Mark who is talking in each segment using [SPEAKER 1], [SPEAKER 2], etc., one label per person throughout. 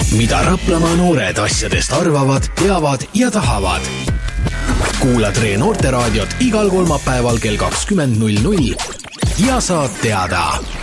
[SPEAKER 1] mida Raplamaa noored asjadest arvavad, teavad ja tahavad. Kuula Tre Noorteraadiot igal kolmapäeval kell 20.00 ja saad teada.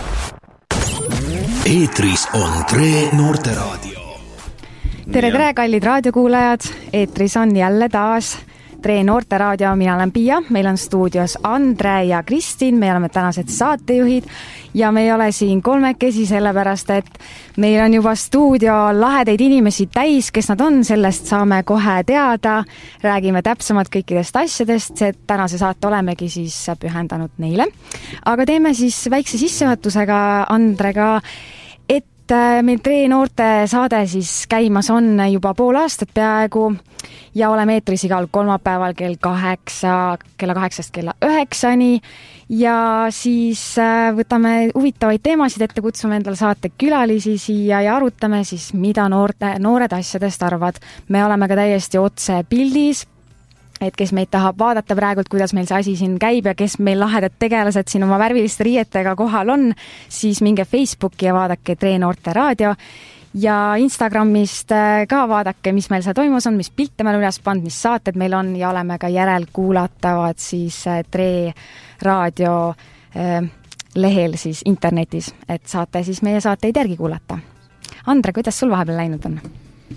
[SPEAKER 1] Eetris on Tre Noorteraadio.
[SPEAKER 2] Tere, kallid raadiokuulajad! Eetris on jälle taas Tre Noorteraadio, mina olen Pia, meil on stuudios Andre ja Kristin, me oleme tänased saatejuhid ja me ei ole siin kolmekesi sellepärast, et meil on juba stuudio lahedaid inimesi täis, kes nad on, sellest saame kohe teada, räägime täpsemalt kõikidest asjadest, et tänase saate olemegi siis pühendanud neile. Aga teeme siis väikse sissejuhatusega Andrega, et meil Tre Noorte saade siis käimas on juba pool aastat peaaegu ja oleme eetris igal kolmapäeval kella 8-st kella 9-ni ja siis võtame huvitavaid teemasid ette, kutsume endale saate külalisi siia ja arutame siis, mida noored asjadest arvad. Me oleme ka täiesti otse pildis, et kes meid tahab vaadata praegult, kuidas meil see asi siin käib ja kes meil lahedad tegelased siin oma värviliste riietega kohal on, siis minge Facebooki ja vaadake Tre Noorteraadio ja Instagramist ka vaadake, mis meil seal toimus on, mis pilte meil üles pand, mis saated meil on ja oleme ka järelkuulatavad siis Tre Raadio lehel siis internetis, et saate siis meie saateid järgi kuulata. Andre, kuidas sul vahepeal läinud on?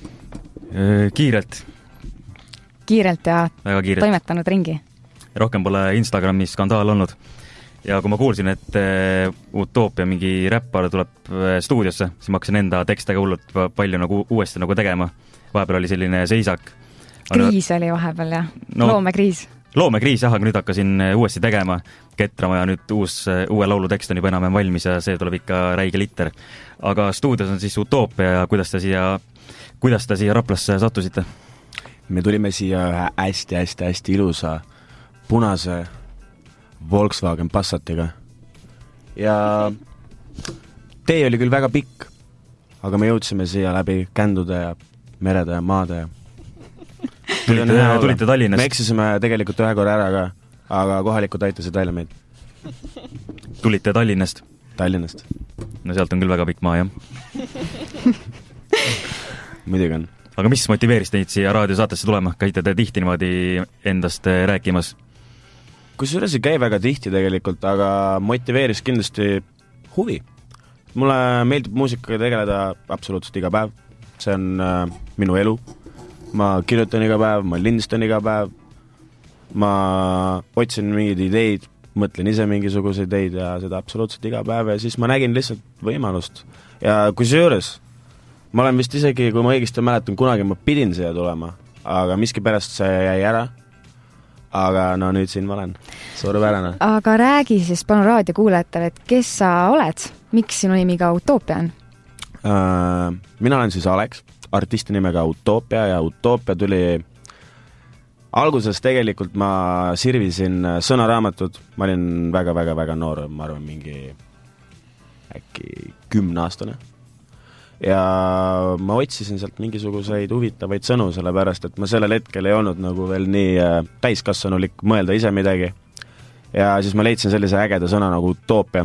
[SPEAKER 2] Kiirelt ja toimetanud ringi.
[SPEAKER 3] Rohkem pole Instagramis skandaal olnud. Ja kui ma kuulsin, et Utopia mingi räppar tuleb stuudiosse, siis ma hakkasin enda tekstega hullult palju nagu uuesti nagu tegema. Vahepeal oli selline seisak.
[SPEAKER 2] Kriis oli vahepeal, jah. Loomekriis.
[SPEAKER 3] Loomekriis, jah, aga nüüd hakkasin uuesti tegema ketrama ja nüüd uue laulu tekst on juba enam valmis ja see tuleb ikka räige litter. Aga stuudios on siis Utopia ja kuidas te siia Raplasse sattusite?
[SPEAKER 4] Me tulime siia ühe hästi ilusa punase Volkswagen Passatiga ja tee oli küll väga pikk, aga me jõudsime siia läbi kändude ja merede ja maade.
[SPEAKER 3] Tulite Tallinnast?
[SPEAKER 4] Me eksisime tegelikult ühe korra ära ka, aga kohalikud aitasid välja meid.
[SPEAKER 3] Tulite Tallinnast?
[SPEAKER 4] Tallinnast.
[SPEAKER 3] No sealt on küll väga pikk maa, jah.
[SPEAKER 4] Muidugi on.
[SPEAKER 3] Aga mis motiveeris teid siia raadiosaatesse tulema? Käite te tihti niimoodi endast rääkimas?
[SPEAKER 4] Kusjuures ei käi väga tihti tegelikult, aga motiveeris kindlasti huvi. Mulle meeldib muusikaga tegeleda absoluutselt iga päev. See on minu elu. Ma kirjutan iga päev, ma lindistan iga päev. Ma otsin mingeid ideid, mõtlen ise mingisuguseid ideid ja seda absoluutselt iga päev ja siis ma nägin lihtsalt võimalust. Ja kusjuures ma olen vist isegi, kui ma õigesti mäletan, kunagi ma pidin siia tulema, aga miskipärast see jäi ära. Aga no nüüd siin ma olen. Suurepärane.
[SPEAKER 2] Aga räägi siis palun raadiokuulajatele, et kes sa oled? Miks sinu nimi ka Utopia on?
[SPEAKER 4] Mina olen siis Alex, artisti nimega Utopia ja Utopia tuli alguses tegelikult ma sirvisin sõnaraamatut. Ma olin väga noor, ma arvan mingi äkki 10-aastane. Ja ma otsisin sealt mingisuguseid huvitavaid sõnu, sellepärast, et ma sellel hetkel ei olnud nagu veel nii täiskasvanulik mõelda ise midagi. Ja siis ma leidsin sellise ägeda sõna nagu Utopia.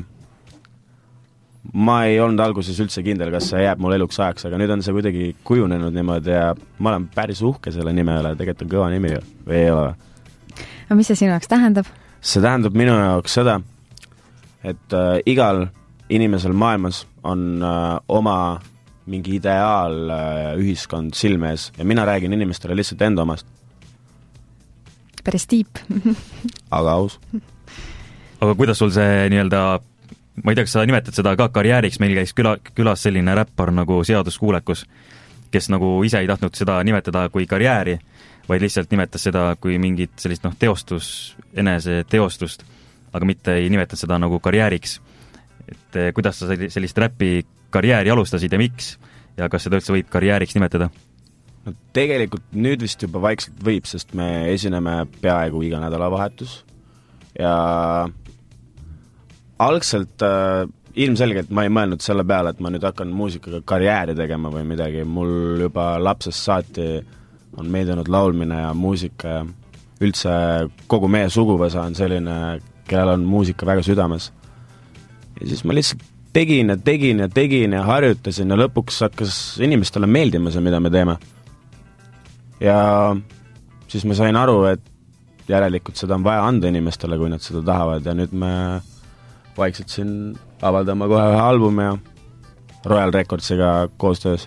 [SPEAKER 4] Ma ei olnud alguses üldse kindel, kas see jääb mul eluks ajaks, aga nüüd on see kuidagi kujunenud niimoodi ja ma olen päris uhke selle nime üle, tegelikult on kõva nimi või ei ole.
[SPEAKER 2] Aga mis see sinu jaoks tähendab?
[SPEAKER 4] See tähendab minu jaoks seda, et igal inimesel maailmas on oma mingi ideaal ühiskond silmees ja mina räägin inimestele lihtsalt enda omast.
[SPEAKER 2] Päris tiip.
[SPEAKER 4] Aga aus.
[SPEAKER 3] Aga kuidas sul see nii-öelda, ma ei tea, kas sa nimetad seda ka karjääriks, meil käis külas selline räppar nagu Seaduskuulekus, kes nagu ise ei tahtnud seda nimetada kui karjääri, vaid lihtsalt nimetas seda kui mingit sellist enese teostust, aga mitte ei nimetanud seda nagu karjääriks. Et kuidas sa sellist räppi karjääri alustasid ja miks? Ja kas seda üldse võib karjääriks nimetada?
[SPEAKER 4] No tegelikult nüüd vist juba vaikselt võib, sest me esineme peaaegu iga nädalavahetus. Ja algselt ilmselgelt ma ei mõelnud selle peale, et ma nüüd hakkan muusikaga karjääri tegema või midagi. Mul juba lapsest saati on meeldinud laulmine ja muusika ja üldse kogu meie suguvõsa on selline, kellel on muusika väga südames. Ja siis ma lihtsalt tegin ja harjutasin ja lõpuks hakkas inimestele meeldima see, mida me teeme. Ja siis ma sain aru, et järelikult seda on vaja anda inimestele, kui nad seda tahavad ja nüüd me vaikselt siin avaldame kohe ühe albumi ja Royal Recordsiga koostöös.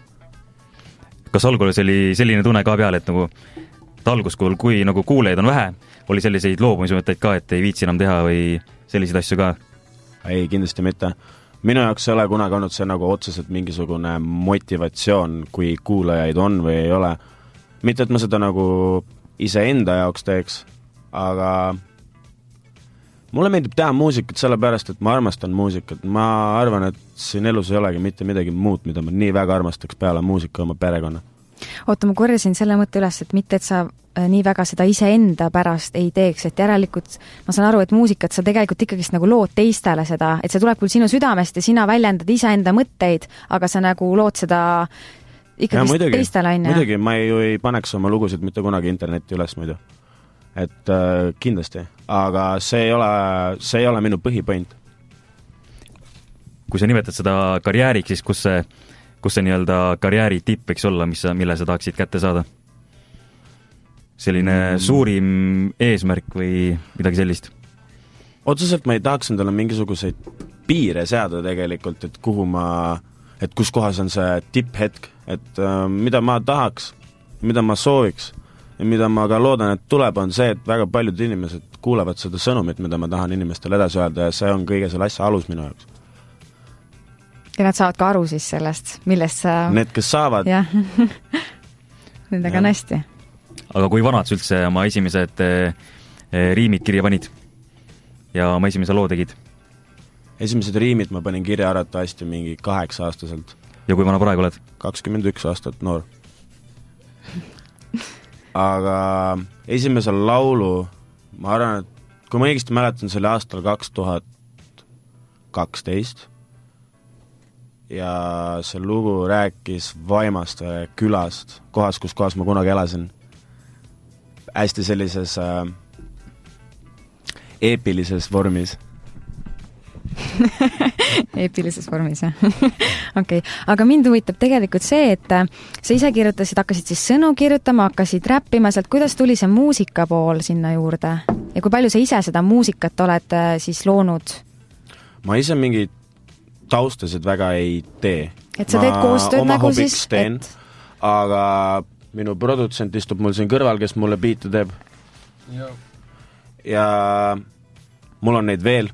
[SPEAKER 3] Kas algules oli selline tunne ka peal, et nagu alguskuul, kui nagu kuulejaid on vähe, oli selliseid loobumismõtteid ka, et ei viitsi enam teha või selliseid asju ka?
[SPEAKER 4] Ei, kindlasti mitte. Minu jaoks ei ole kunagi olnud see nagu otseselt mingisugune motivatsioon, kui kuulajaid on või ei ole. Mitte, et ma seda nagu iseenda jaoks teeks, aga mulle meeldib teha muusikat sellepärast, et ma armastan muusikat. Ma arvan, et siin elus ei olegi mitte midagi muud, mida ma nii väga armastaks peale muusika oma perekonna.
[SPEAKER 2] Oota, ma korjasin selle mõtte üles, et mitte, et sa nii väga seda iseenda pärast ei teeks, et järelikult ma saan aru, et muusikat sa tegelikult ikkagi nagu lood teistele seda, et see tuleb küll sinu südamest ja sina väljendad iseenda mõtteid, aga sa nagu lood seda ikkagi teistele, on.
[SPEAKER 4] Muidugi, ma ei paneks oma lugusid mitte kunagi internetti üles muidu. Et kindlasti, aga see ei ole minu põhipõint.
[SPEAKER 3] Kui sa nimetad seda karjääriks, siis kus see nii-öelda karjääri tipp võiks olla, mille sa tahaksid kätte saada? Selline suurim eesmärk või midagi sellist?
[SPEAKER 4] Otseselt ma ei tahaks endale mingisuguseid piire seada tegelikult, et kus kohas on see tipphetk, et mida ma tahaks, mida ma sooviks ja mida ma ka loodan, et tuleb, on see, et väga paljud inimesed kuulevad seda sõnumit, mida ma tahan inimestele edasi öelda ja see on kõige selle asja alus minu jaoks.
[SPEAKER 2] Ja nad saavad ka aru siis sellest, millest sa...
[SPEAKER 4] Need, kes saavad.
[SPEAKER 2] Jah. Nendega on hästi.
[SPEAKER 3] Aga kui vanad üldse oma esimesed riimid kirja panid ja oma esimese loo tegid?
[SPEAKER 4] Esimesed riimid ma panin kirja arvatavasti mingi 8-aastaselt.
[SPEAKER 3] Ja kui vana praegu oled? 21
[SPEAKER 4] aastat noor. Aga esimese laulu, ma arvan, et kui ma õigesti mäletan, see oli aastal 2012 ja see lugu rääkis Vaimast külast, kus ma kunagi elasin. Hästi sellises eepilises vormis.
[SPEAKER 2] Eepilises vormis, jah. Okay. Aga mind huvitab tegelikult see, et sa ise kirjutasid, hakkasid siis sõnu kirjutama, hakkasid räppima, sealt kuidas tuli see muusika pool sinna juurde? Ja kui palju sa ise seda muusikat oled siis loonud?
[SPEAKER 4] Ma ise mingi taustasid väga ei tee.
[SPEAKER 2] Et sa teed koostööd nagu siis?
[SPEAKER 4] Teen, aga minu produtsent istub mul siin kõrval, kes mulle biite teeb. Ja mul on neid veel.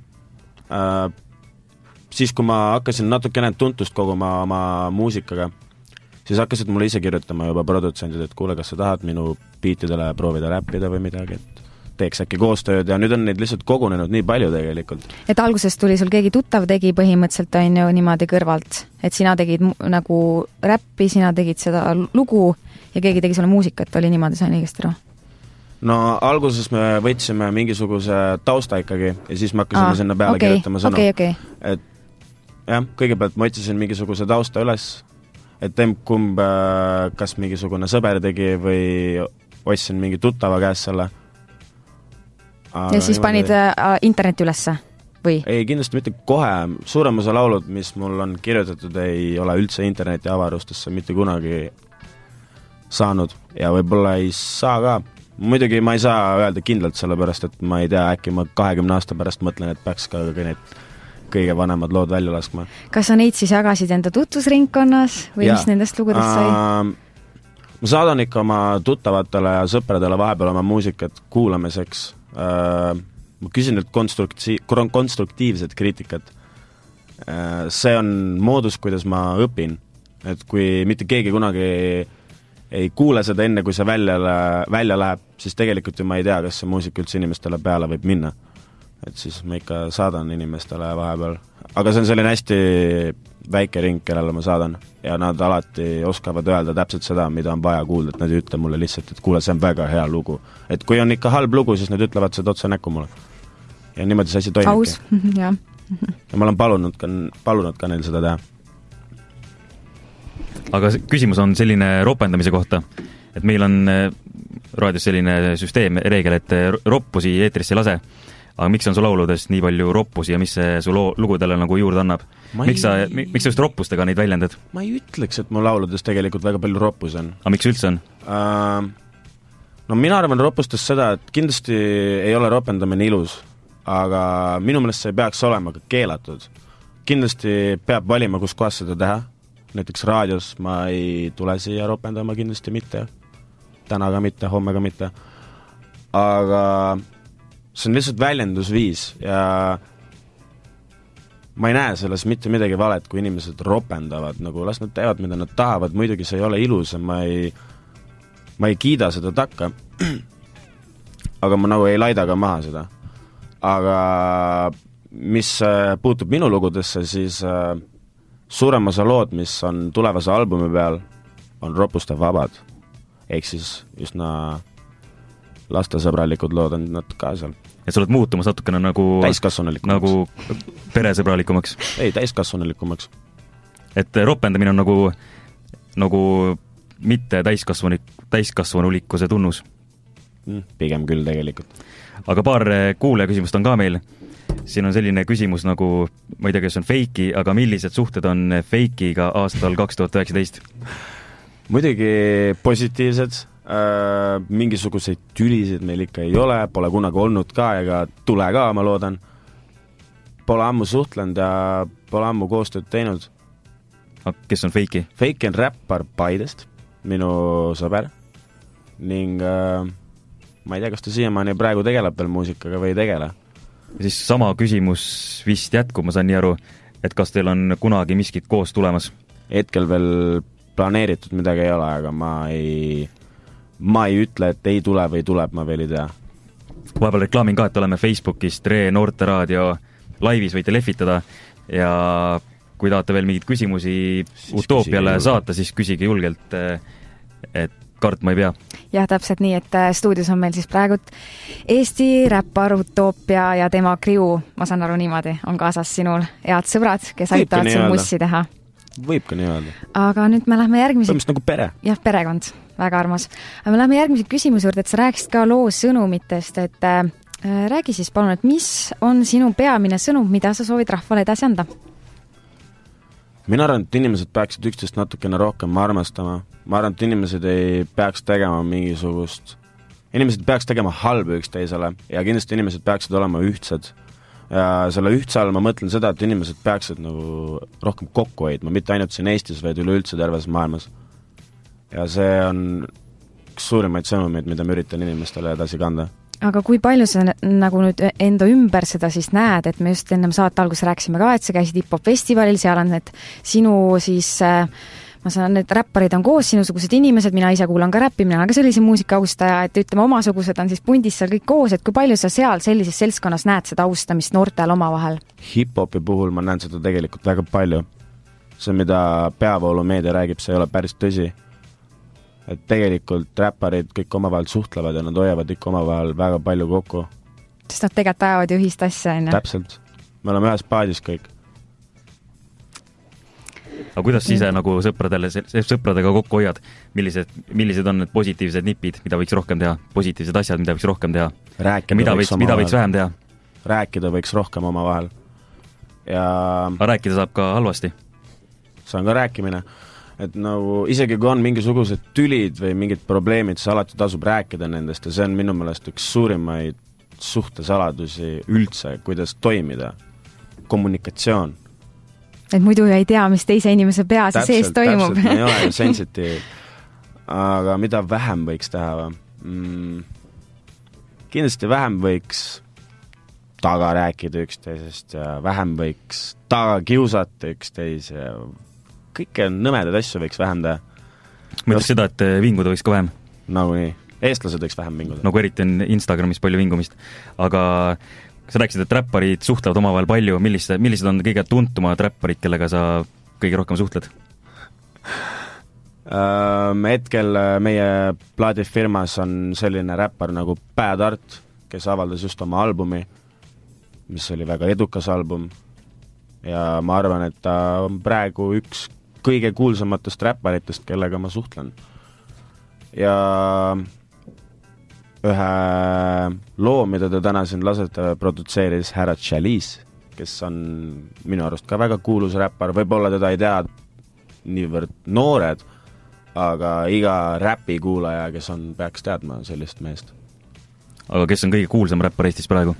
[SPEAKER 4] Siis, kui ma hakkasin natukene tuntust koguma oma muusikaga, siis hakkasid mulle ise kirjutama juba produtsendid, et kuule, kas sa tahad minu biitidele proovida räppida või midagi, et teeks äkki koostööd ja nüüd on neid lihtsalt kogunenud nii palju tegelikult.
[SPEAKER 2] Et algusest tuli sul keegi tuttav tegi põhimõtteliselt on ju niimoodi kõrvalt, et sina tegid nagu räppi, sina tegid seda lugu ja keegi tegi sulle muusikat, oli niimoodi, sain õigesti aru?
[SPEAKER 4] No alguses me võtsime mingisuguse tausta ikkagi ja siis me hakkasime sinna peale kirjutama sõnu.
[SPEAKER 2] Okay.
[SPEAKER 4] Et jah, kõigepealt ma otsisin mingisuguse tausta üles, et kumb kas mingisugune sõber tegi või ostsin mingi tuttava käest selle.
[SPEAKER 2] Ja siis panid interneti ülesse või?
[SPEAKER 4] Ei, kindlasti mitte kohe. Suurem osa laulud, mis mul on kirjutatud, ei ole üldse interneti avarustesse mitte kunagi saanud ja võib-olla ei saa ka. Muidugi ma ei saa öelda kindlalt sellepärast, et ma ei tea, äkki ma 20 aasta pärast mõtlen, et peaks ka need kõige vanemad lood välja laskma. Kas
[SPEAKER 2] sa neid siis jagasid enda tutvusringkonnas või mis nendest lugudest sai?
[SPEAKER 4] Ma saadan ikka oma tuttavatele ja sõpradele vahepeal oma muusikat kuulamiseks. Ma küsin nüüd konstruktiivset kriitikat. See on moodus, kuidas ma õpin. Et kui mitte keegi kunagi ei kuule seda enne, kui see välja läheb, siis tegelikult ju ma ei tea, kas see muusika üldse inimestele peale võib minna. Et siis ma ikka saadan inimestele vahepeal. Aga see on selline hästi väike ring, kellele ma saadan. Ja nad alati oskavad öelda täpselt seda, mida on vaja kuulda, et nad ei ütle mulle lihtsalt, et kuule, see on väga hea lugu. Et kui on ikka halb lugu, siis nad ütlevad seda otse näkku mulle. Ja niimoodi see asi toimibki.
[SPEAKER 2] Aus, jah.
[SPEAKER 4] Ja ma olen palunud ka neil seda teha.
[SPEAKER 3] Aga küsimus on selline ropendamise kohta, et meil on raadios selline süsteem, reegel, et roppusi eetrisse lase. aga miks on su lauludes nii palju roppusi ja mis see su lugudele nagu juurde annab? Miks sa just roppustega neid väljendad?
[SPEAKER 4] Ma ei ütleks, et mu lauludes tegelikult väga palju roppus on.
[SPEAKER 3] Aga miks üldse on?
[SPEAKER 4] No mina arvan roppustest seda, et kindlasti ei ole ropendamine ilus, aga minu meelest see ei peaks olema ka keelatud. Kindlasti peab valima, kus kohas seda teha. Näiteks raadios ma ei tule siia ropendama kindlasti mitte. Täna ka mitte, homme ka mitte. Aga see on lihtsalt väljendusviis ja ma ei näe selles mitte midagi valet, kui inimesed ropendavad, nagu las nad teevad, mida nad tahavad, muidugi see ei ole ilus ja ma ei kiida seda takka, aga ma nagu ei laida ka maha seda. Aga mis puutub minu lugudesse, siis suurem osa lood, mis on tulevase albumi peal, on ropuste vabad. Ehk siis üsna lastesõbralikud lood on nad ka seal.
[SPEAKER 3] Et sa oled muutumas natukene nagu peresõbralikumaks?
[SPEAKER 4] Ei, täiskasvanelikumaks.
[SPEAKER 3] Et ropendamine on nagu mitte täiskasvanulikkuse tunnus?
[SPEAKER 4] Pigem küll tegelikult.
[SPEAKER 3] Aga paar kuulaja küsimust on ka meil. Siin on selline küsimus nagu, ma ei tea, kes on feiki, aga millised suhted on feikiga aastal 2019?
[SPEAKER 4] Muidugi positiivsed, mingisuguseid tülisid meil ikka ei ole, pole kunagi olnud ka ega tule ka, ma loodan. Pole ammu suhtlenud ja pole ammu koostööd teinud.
[SPEAKER 3] Kes on feiki?
[SPEAKER 4] Feiki on räppar Paidest, minu sõber. Ning ma ei tea, kas ta siiamaani praegu tegeleb veel muusikaga või ei tegele.
[SPEAKER 3] Ja siis sama küsimus vist jätkub, ma saan nii aru, et kas teil on kunagi miskit koos tulemas?
[SPEAKER 4] Hetkel veel planeeritud midagi ei ole, aga ma ei ütle, et ei tule või tuleb, ma veel ei tea.
[SPEAKER 3] Vahepeal reklaamin ka, et oleme Facebookis Tre Noorteraadio laivis, võite lehvitada ja kui tahate veel mingid küsimusi siis Utoopiale saata, siis küsige julgelt, et kartma ei pea.
[SPEAKER 2] Jah, täpselt nii, et stuudios on meil siis praegu Eesti räppar Utoopia ja tema kriu, ma saan aru niimoodi, on kaasas sinul head sõbrad, kes aitavad sul mussi teha.
[SPEAKER 4] Võib ka nii öelda.
[SPEAKER 2] Aga nüüd me lähme järgmise...
[SPEAKER 4] Põhimõtteliselt nagu pere.
[SPEAKER 2] Jah, perekond. Väga armas. Aga me lähme järgmise küsimuse juurde, et sa rääkisid ka loo sõnumitest, et räägi siis palun, et mis on sinu peamine sõnum, mida sa soovid rahvale edasi anda?
[SPEAKER 4] Mina arvan, et inimesed peaksid üksteist natukene rohkem armastama. Ma arvan, et inimesed ei peaks tegema mingisugust... Inimesed peaks tegema halbu üksteisele ja kindlasti inimesed peaksid olema ühtsed. Ja selle ühtse all ma mõtlen seda, et inimesed peaksid nagu rohkem kokku hoidma, mitte ainult siin Eestis, vaid üleüldse terves maailmas. Ja see on üks suurimaid sõnumeid, mida ma üritan inimestele edasi kanda.
[SPEAKER 2] Aga kui palju sa nagu nüüd enda ümber seda siis näed, et me just ennem saate alguses rääkisime ka, et sa käisid hip-hop festivalil, seal on need sinu siis... ma saan, et räpparid on koos, sinusugused inimesed, mina ise kuulan ka räppi, mina olen ka sellise muusika austaja, et ütleme, omasugused on siis pundis seal kõik koos, et kui palju sa seal sellises seltskonnas näed seda austamist noortel omavahel?
[SPEAKER 4] Hip-hopi puhul ma näen seda tegelikult väga palju. See, mida peavoolumeedia räägib, see ei ole päris tõsi. Et tegelikult räpparid kõik omavahel suhtlevad ja nad hoiavad ikka omavahel väga palju kokku.
[SPEAKER 2] Sest nad tegelikult ajavad ju ühist asja, on?
[SPEAKER 4] Täpselt. Me oleme ühes paadis kõik.
[SPEAKER 3] Aga kuidas ise nagu sõpradega kokku hoiad? Millised on need positiivsed nipid, mida võiks rohkem teha? Positiivsed asjad, mida võiks rohkem teha? Mida võiks vähem teha?
[SPEAKER 4] Rääkida võiks rohkem omavahel.
[SPEAKER 3] Aga rääkida saab ka halvasti?
[SPEAKER 4] See on ka rääkimine. Et nagu, isegi kui on mingisugused tülid või mingid probleemid, siis alati tasub rääkida nendest ja see on minu meelest üks suurimaid suhtesaladusi üldse, kuidas toimida. Kommunikatsioon.
[SPEAKER 2] Et muidu ei tea, mis teise inimese peas ja sees toimub.
[SPEAKER 4] Täpselt, ei ole ju sensitiiv. Aga mida vähem võiks teha? Kindlasti vähem võiks taga rääkida üksteisest ja vähem võiks taga kiusata üksteise ja kõike nõmedad asju võiks vähem teha.
[SPEAKER 3] Ma ütleks seda, et vinguda võiks ka vähem.
[SPEAKER 4] Nagu nii. Eestlased võiks vähem vinguda.
[SPEAKER 3] Nagu eriti on Instagramis palju vingumist. Aga sa rääkisid, et räpparid suhtlevad omavahel palju. Millised on kõige tuntumad räpparid, kellega sa kõige rohkem suhtled?
[SPEAKER 4] Hetkel meie plaadifirmas on selline räppar nagu Bad Art, kes avaldas just oma albumi, mis oli väga edukas album. Ja ma arvan, et ta on praegu üks kõige kuulsamatest räpparitest, kellega ma suhtlen. Ja ühe loo, mida ta täna siin lasete, produtseeris härra Chalice, kes on minu arust ka väga kuulus räppar, võib-olla teda ei tea niivõrd noored, aga iga räpi kuulaja, kes on, peaks teadma sellist meest.
[SPEAKER 3] Aga kes on kõige kuulsam räppar Eestis praegu?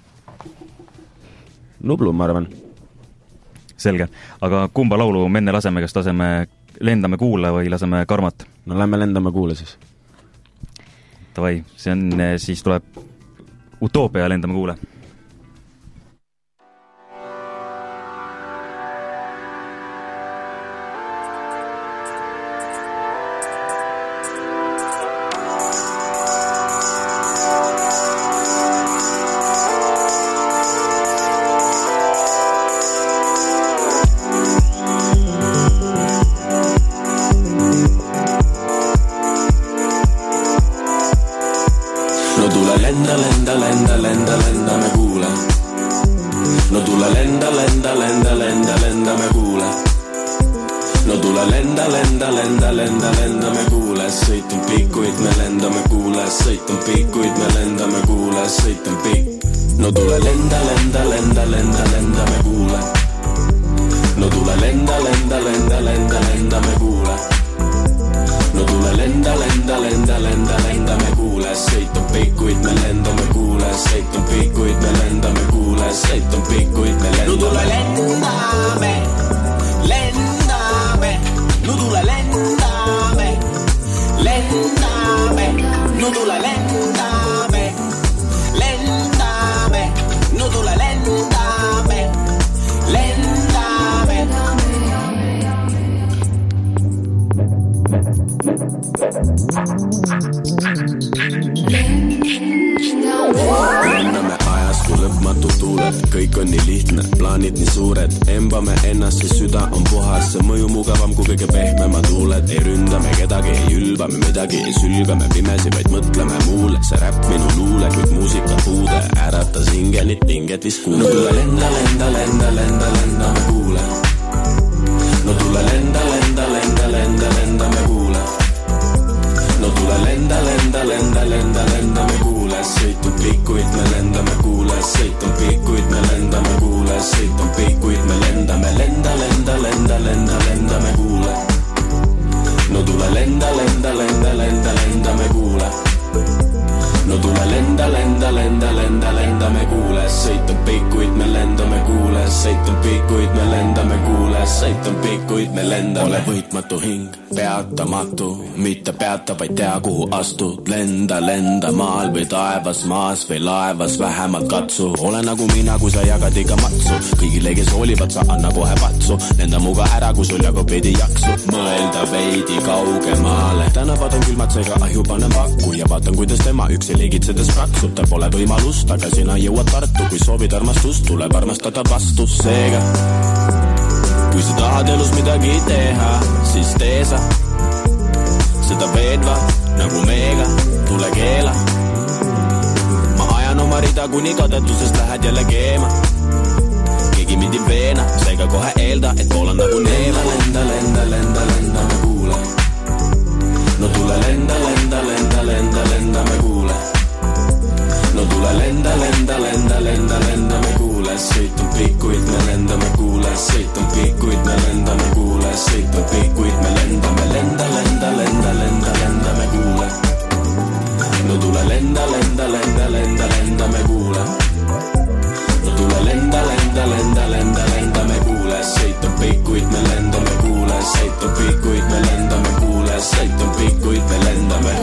[SPEAKER 4] Nublu, ma arvan.
[SPEAKER 3] Selge. Aga kumba laulu me enne laseme, kas laseme Lendame kuule või laseme Karmat?
[SPEAKER 4] No lähme Lendame kuule siis.
[SPEAKER 3] Tavai, see on, siis tuleb Utoopia ja Lendame kuule.
[SPEAKER 5] Vaid tea, kuhu astud, lenda maal või taevas, maas või laevas, vähemalt katsu. Ole nagu mina, kui sa jagad iga matsu. Kõigile, kes hoolivad, sa anna kohe patsu. Lenda muga ära, kui sul jagab veidi jaksu. Mõelda veidi kaugemaale. Täna vaatan külmad seega ahju panen pakku ja vaatan, kuidas tema üksi ligitsedes praksub. Tal pole võimalust, aga sina jõuad Tartu. Kui soovid armastust, tuleb armastada vastus. Seega, kui sa tahad elus midagi teha, siis tee sa seda veedva, nagu meega, tule keela. Ma ajan oma rida, kuni kadetusest lähed jälle keema. Keegi mind ei veena, seega kohe eelda, et pool on nagu neema. Lenda, me kuule. No tule lenda, me kuule. No tule lenda, me kuule. Sõit on pikkuid, me lendame kuule. Sõit on pikkuid, me lendame kuule. Sõit on pikkuid, me lendame, lenda, me kuule. No tule lenda, me kuule. No tule lenda, me kuule. Sõit on pikkuid, me lendame kuule. Sõit on pikkuid, me lendame kuule. Sõit on pikkuid, me lendame.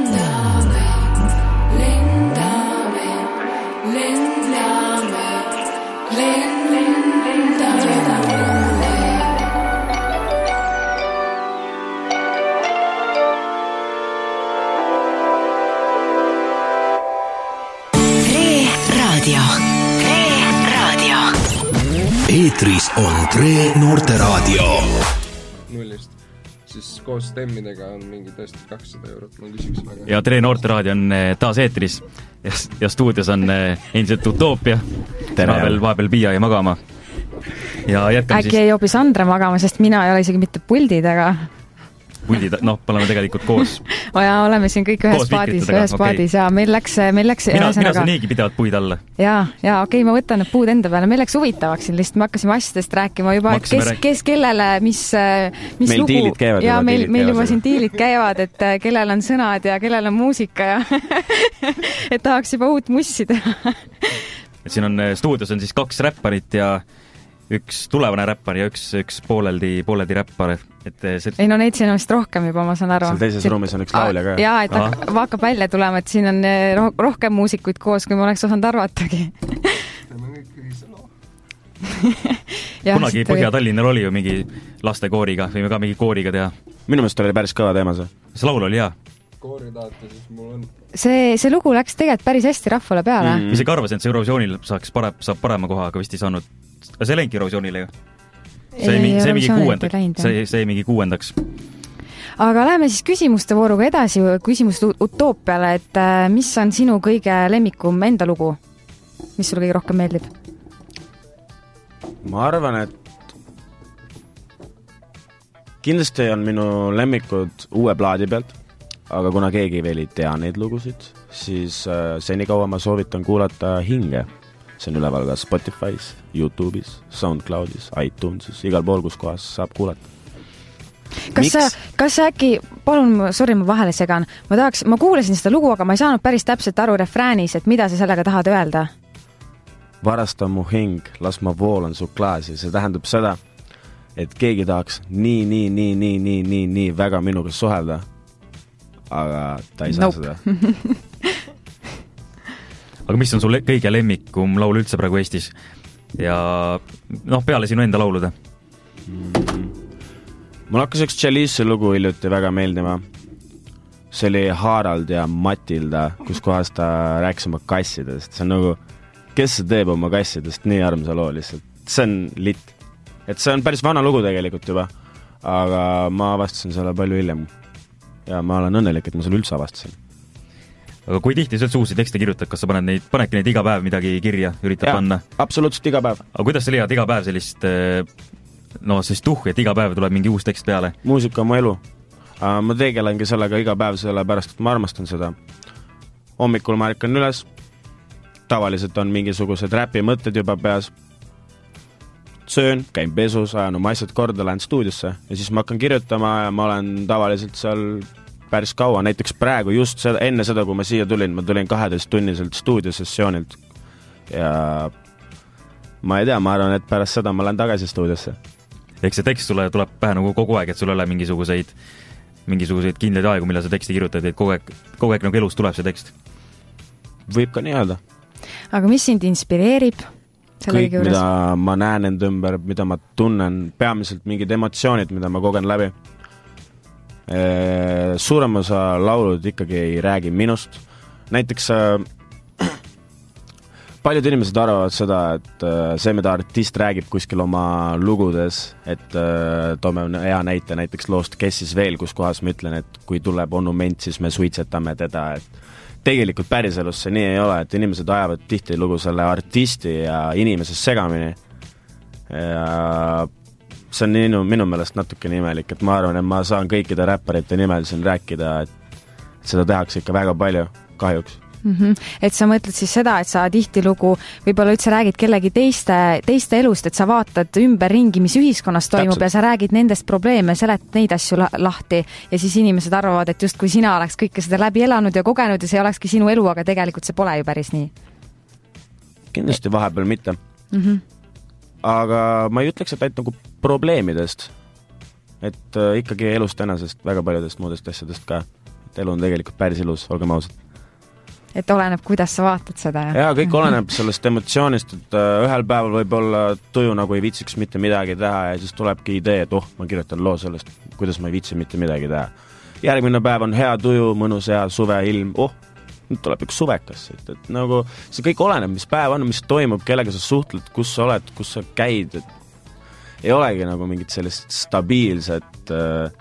[SPEAKER 1] Eetris on Tre Noorteraadio.
[SPEAKER 6] Nullist. Siis koos stemmidega on mingi tõesti 200 €. Ma küsiks väga.
[SPEAKER 3] Ja Tre Noorteraadio on taas eetris ja stuudios on endiselt Utoopia. Vahepeal Piia ja magama. Ja jätkame
[SPEAKER 2] äkki ei hoopis Andre magama, sest mina ei ole isegi mitte puldi taga.
[SPEAKER 3] puldid, noh, oleme tegelikult koos.
[SPEAKER 2] Oleme siin kõik ühes paadis ja meil läks
[SPEAKER 3] mina saan niigi pidevalt puid alla.
[SPEAKER 2] Ja okei, ma võtan need puud enda peale. Meil läks huvitavaks siin lihtsalt, me hakkasime asjadest rääkima juba, et kes kellele, mis
[SPEAKER 4] meil
[SPEAKER 2] lugu.
[SPEAKER 4] Diilid käivad.
[SPEAKER 2] Ja meil juba siin diilid käivad, et kellel on sõnad ja kellel on muusika ja et tahaks juba uut mussi teha.
[SPEAKER 3] Et siin on, stuudios on siis 2 räpparit ja üks tulevane räppar ja üks pooleldi räppar.
[SPEAKER 2] Ei no neid siin on vist rohkem juba, ma saan aru.
[SPEAKER 4] Seal teises ruumis on üks laulja ka.
[SPEAKER 2] Jaa, et hakkab välja tulema, et siin on rohkem muusikuid koos, kui ma oleks osanud arvatagi.
[SPEAKER 3] Kunagi Põhja-Tallinnal oli ju mingi lastekooriga, võime ka mingi kooriga teha.
[SPEAKER 4] Minu meelest oli päris kõva teema see.
[SPEAKER 3] See laul oli hea.
[SPEAKER 6] Koori tahate, siis mul on.
[SPEAKER 2] See lugu läks tegelikult päris hästi rahvale peale.
[SPEAKER 3] Isegi arvasin, et see Eurovisioonil saab parema koha, aga vist ei saanud. See läingi Eurovisioonile ju. See mingi 6.
[SPEAKER 2] Aga läheme siis küsimuste vooruga edasi, küsimust utoopiale, et mis on sinu kõige lemmikum enda lugu? Mis sulle kõige rohkem meeldib?
[SPEAKER 4] Ma arvan, et kindlasti on minu lemmikud uue plaadi pealt, aga kuna keegi veel ei tea neid lugusid, siis senikaua ma soovitan kuulata Hinge. See on üleval ka Spotify's, YouTube'is, SoundCloud'is, iTunes'is, igal pool, kus kohas saab kuulata.
[SPEAKER 2] Kas äkki, palun, sorry, ma vahele segan, ma kuulasin seda lugu, aga ma ei saanud päris täpselt aru refräänis, et mida sa sellega tahad öelda?
[SPEAKER 4] Varasta mu hing, las ma voolan su klaasi. See tähendab seda, et keegi tahaks nii väga minuga suhelda, aga ta ei saa seda.
[SPEAKER 3] Aga mis on sul kõige lemmikum laul üldse praegu Eestis? Ja peale sinu enda laulude?
[SPEAKER 4] Mul hakkas üks Chalice'i lugu hiljuti väga meeldima. See oli Harald ja Matilda, kus kohas ta rääkis oma kassidest. See on nagu, kes see teeb oma kassidest nii armsa loo lihtsalt. See on lit. Et see on päris vana lugu tegelikult juba, aga ma avastasin selle palju hiljem. Ja ma olen õnnelik, et ma selle üldse avastasin.
[SPEAKER 3] Aga kui tihti sa uusi tekste kirjutad, kas sa panedki neid iga päev midagi kirja, üritad panna?
[SPEAKER 4] Absoluutselt iga päev.
[SPEAKER 3] Aga kuidas sa leiad iga päev sellist et iga päev tuleb mingi uus tekst peale?
[SPEAKER 4] Muusika on mu elu. Ma tegelengi sellega iga päev sellepärast, et ma armastan seda. Hommikul ma ärkan üles, tavaliselt on mingisugused räpi mõtted juba peas. Söön, käin pesus, ajan oma asjad korda, lähen stuudiosse ja siis ma hakkan kirjutama ja ma olen tavaliselt seal päris kaua, näiteks praegu just enne seda, kui ma siia tulin, ma tulin 12-tunniselt stuudiosessioonilt ja ma ei tea, ma arvan, et pärast seda ma lähen tagasi stuudiosse.
[SPEAKER 3] Ehk see tekst sulle tuleb pähe nagu kogu aeg, et sul ei ole mingisuguseid kindlaid aegu, millal sa teksti kirjutad, et kogu aeg nagu elus tuleb see tekst?
[SPEAKER 4] Võib ka nii öelda.
[SPEAKER 2] Aga mis sind inspireerib?
[SPEAKER 4] Kõik, mida ma näen enda ümber, mida ma tunnen, peamiselt mingid emotsioonid, mida ma kogen läbi. Suurem osa laulud ikkagi ei räägi minust. Näiteks paljud inimesed arvavad seda, et see, mida artist räägib kuskil oma lugudes, et toome hea näite näiteks loost Kes siis veel, kus kohas ma ütlen, et kui tuleb monument, siis me suitsetame teda, et tegelikult päriselus see nii ei ole, et inimesed ajavad tihti lugu selle artisti ja inimesest segamini ja see on minu meelest natuke imelik, et ma arvan, et ma saan kõikide räpparite nimel siin rääkida, et seda tehakse ikka väga palju, kahjuks.
[SPEAKER 2] Et sa mõtled siis seda, et sa tihtilugu võib-olla üldse räägid kellegi teiste elust, et sa vaatad ümberringi, mis ühiskonnas toimub ja sa räägid nendest probleeme, seletad neid asju lahti ja siis inimesed arvavad, et just kui sina oleks kõike seda läbi elanud ja kogenud ja see olekski sinu elu, aga tegelikult see pole ju päris nii.
[SPEAKER 4] Kindlasti vahepeal mitte. Aga ma ei ütleks, et ainult nagu probleemidest, et ikkagi elust tänasest, väga paljudest muudest asjadest ka, et elu on tegelikult päris ilus, olgem ausad.
[SPEAKER 2] Et oleneb, kuidas sa vaatad seda.
[SPEAKER 4] Ja kõik oleneb sellest emotsioonist, et ühel päeval võib-olla tuju nagu ei viitsiks mitte midagi teha ja siis tulebki idee, et ma kirjutan loo sellest, kuidas ma ei viitsi mitte midagi teha. Järgmine päev on hea tuju, mõnus hea suveilm, nüüd tuleb üks suvekas, et nagu see kõik oleneb, mis päev on, mis toimub, kellega sa suhtled, kus sa oled, kus sa käid, et ei olegi nagu mingit sellist stabiilset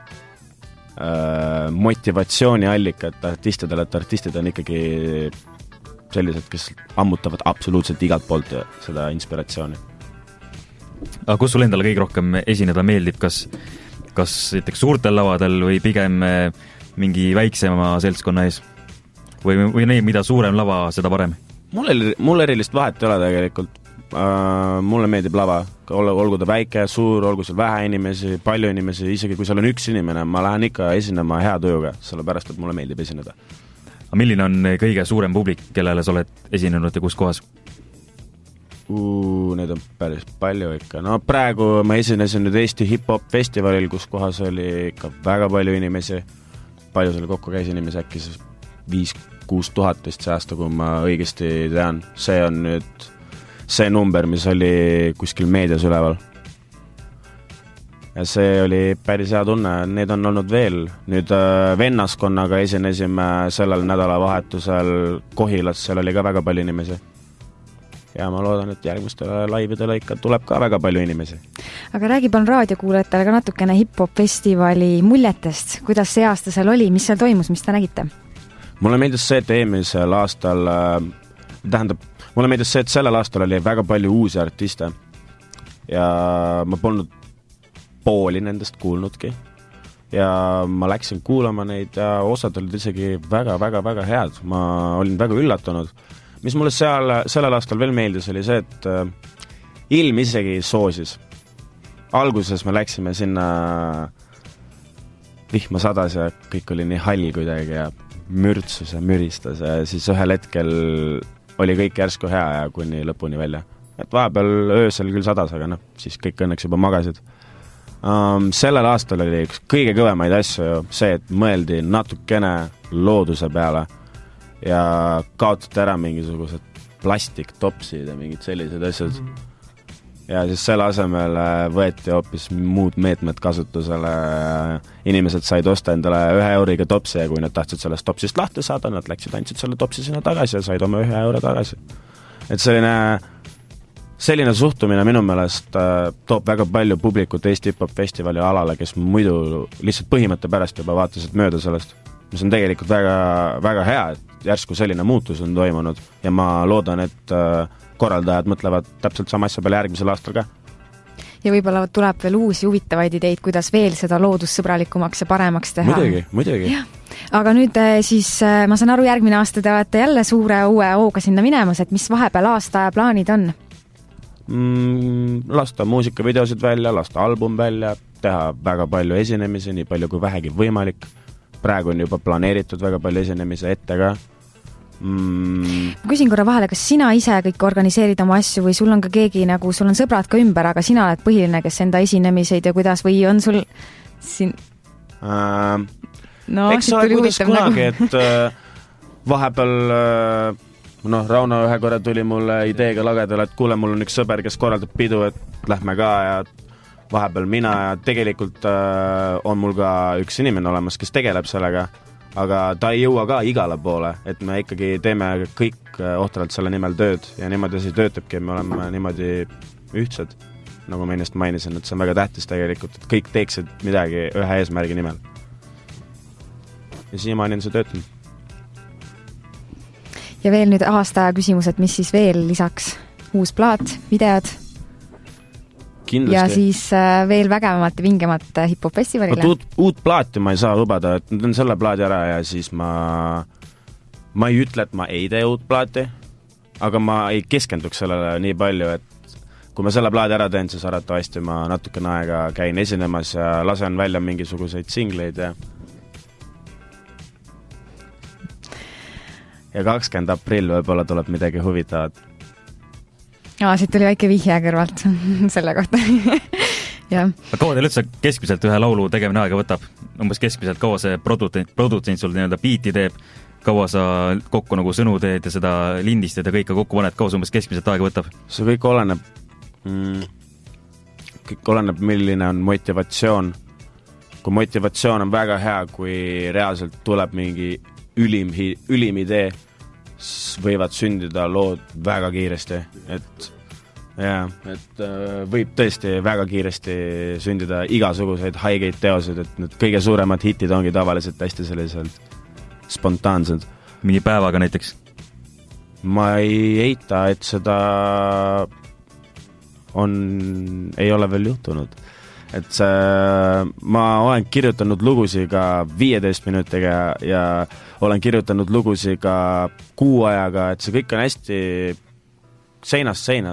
[SPEAKER 4] motivatsiooniallikat artistidele, et artistid on ikkagi sellised, kes ammutavad absoluutselt igalt poolt seda inspiratsiooni.
[SPEAKER 3] Aga kus sul endale kõige rohkem esineda meeldib, kas kas näiteks suurtel lavadel või pigem mingi väiksema seltskonna ees? Või neid, mida suurem lava, seda parem?
[SPEAKER 4] Mul erilist vahet ei ole tegelikult. Mulle meeldib lava, olgu ta väike, suur, olgu seal vähe inimesi, palju inimesi, isegi kui seal on üks inimene, ma lähen ikka esinema hea tujuga, sellepärast, et mulle meeldib esineda.
[SPEAKER 3] Aga milline on kõige suurem publik, kellele sa oled esinenud ja kus kohas?
[SPEAKER 4] Need on päris palju ikka. No praegu ma esinesin nüüd Eesti hip-hop festivalil, kus kohas oli ikka väga palju inimesi. Palju seal kokku käis inimesi, äkki 5-6 tuhat vist see aasta, kui ma õigesti tean. See on nüüd see number, mis oli kuskil meedias üleval. Ja see oli päris hea tunne, need on olnud veel. Nüüd vennaskonnaga esinesime sellel nädalavahetusel Kohilas, seal oli ka väga palju inimesi. Ja ma loodan, et järgmistele laividele ikka tuleb ka väga palju inimesi.
[SPEAKER 2] Aga räägi palun raadiokuulajatele ka natukene hip-hop festivali muljetest. Kuidas see aasta seal oli, mis seal toimus, mis te nägite?
[SPEAKER 4] Mulle meeldis see, et eelmisel aastal mulle meeldis see, et sellel aastal oli väga palju uusi artiste ja ma polnud pooli nendest kuulnudki ja ma läksin kuulama neid ja osad olid isegi väga head. Ma olin väga üllatunud. Mis mulle sellel aastal veel meeldis oli see, et ilm isegi soosis. Alguses me läksime sinna vihma sadas ja kõik oli nii hall kuidagi ja mürtsus ja müristas ja siis ühel hetkel oli kõik järsku hea ja kuni lõpuni välja. Et vahepeal öösel küll sadas, aga siis kõik õnneks juba magasid. Sellel aastal oli üks kõige kõvemaid asju see, et mõeldi natukene looduse peale ja kaotati ära mingisugused plastiktopsid ja mingid sellised asjad. Ja siis selle asemel võeti hoopis muud meetmed kasutusele. Inimesed said osta endale 1 euriga topsi ja kui nad tahtsid sellest topsist lahti saada, nad läksid, andsid selle topsi sinna tagasi ja said oma 1 euro tagasi. Et selline suhtumine minu meelest toob väga palju publikut Eesti hip-hop festivali alale, kes muidu lihtsalt põhimõtte pärast juba vaatasid mööda sellest. Mis on tegelikult väga hea, et järsku selline muutus on toimunud ja ma loodan, et korraldajad mõtlevad täpselt sama asja peale järgmisel aastal ka.
[SPEAKER 2] Ja võib-olla tuleb veel uusi huvitavaid ideid, kuidas veel seda loodussõbralikumaks ja paremaks teha.
[SPEAKER 4] Muidugi.
[SPEAKER 2] Aga nüüd siis, ma saan aru, järgmine aasta te olete jälle suure uue hooga sinna minemas, et mis vahepeal aasta plaanid on?
[SPEAKER 4] Lasta muusikavideosid välja, lasta album välja, teha väga palju esinemisi, nii palju kui vähegi võimalik. Praegu on juba planeeritud väga palju esinemisi ette ka.
[SPEAKER 2] Ma küsin korra vahele, kas sina ise kõik organiseerid oma asju või sul on ka keegi, nagu sul on sõbrad ka ümber, aga sina oled põhiline, kes enda esinemiseid ja kuidas, või on sul siin...
[SPEAKER 4] eks ole kuidas kunagi, et vahepeal Rauno ühe korra tuli mulle ideega lagedale, et kuule, mul on üks sõber, kes korraldab pidu, et lähme ka ja vahepeal mina ja tegelikult on mul ka üks inimene olemas, kes tegeleb sellega. Aga ta ei jõua ka igale poole, et me ikkagi teeme kõik ohtralt selle nimel tööd ja niimoodi see töötabki, me oleme niimoodi ühtsed, nagu ma ennast mainisin, et see on väga tähtis tegelikult, et kõik teeksid midagi ühe eesmärgi nimel. Ja siiamaani on see töötanud.
[SPEAKER 2] Ja veel nüüd aasta küsimus, et mis siis veel lisaks? Uus plaat, videod?
[SPEAKER 4] Kindlasti.
[SPEAKER 2] Ja siis veel vägevamat ja vingemat hip-hop festivalile.
[SPEAKER 4] Uut plaati ma ei saa lubada, et nüüd on selle plaadi ära ja siis ma ei ütle, et ma ei tee uut plaati, aga ma ei keskenduks sellele nii palju, et kui ma selle plaadi ära teen, siis arvatavasti ma natukene aega käin esinemas ja lasen välja mingisuguseid singleid ja 20. aprill võib-olla tuleb midagi huvitavat.
[SPEAKER 2] Siit tuli väike vihje kõrvalt selle kohta.
[SPEAKER 3] Kaua teil üldse keskmiselt ühe laulu tegemine aega võtab? Umbes keskmiselt kaua see produtsent sul nii-öelda biiti teeb, kaua sa kokku nagu sõnu teed ja seda lindistad ja kõike kokku paned, kaua see umbes keskmiselt aega võtab?
[SPEAKER 4] See kõik oleneb, milline on motivatsioon. Kui motivatsioon on väga hea, kui reaalselt tuleb mingi ülim idee, võivad sündida lood väga kiiresti, et võib tõesti väga kiiresti sündida igasuguseid haigeid teoseid, et need kõige suuremad hitid ongi tavaliselt hästi sellised spontaansed.
[SPEAKER 3] Mingi päevaga näiteks?
[SPEAKER 4] Ma ei eita, et seda ei ole veel juhtunud. et ma olen kirjutanud lugusid ka 15 minutiga ja olen kirjutanud lugusid ka kuu ajaga, et see kõik on hästi seinast seina.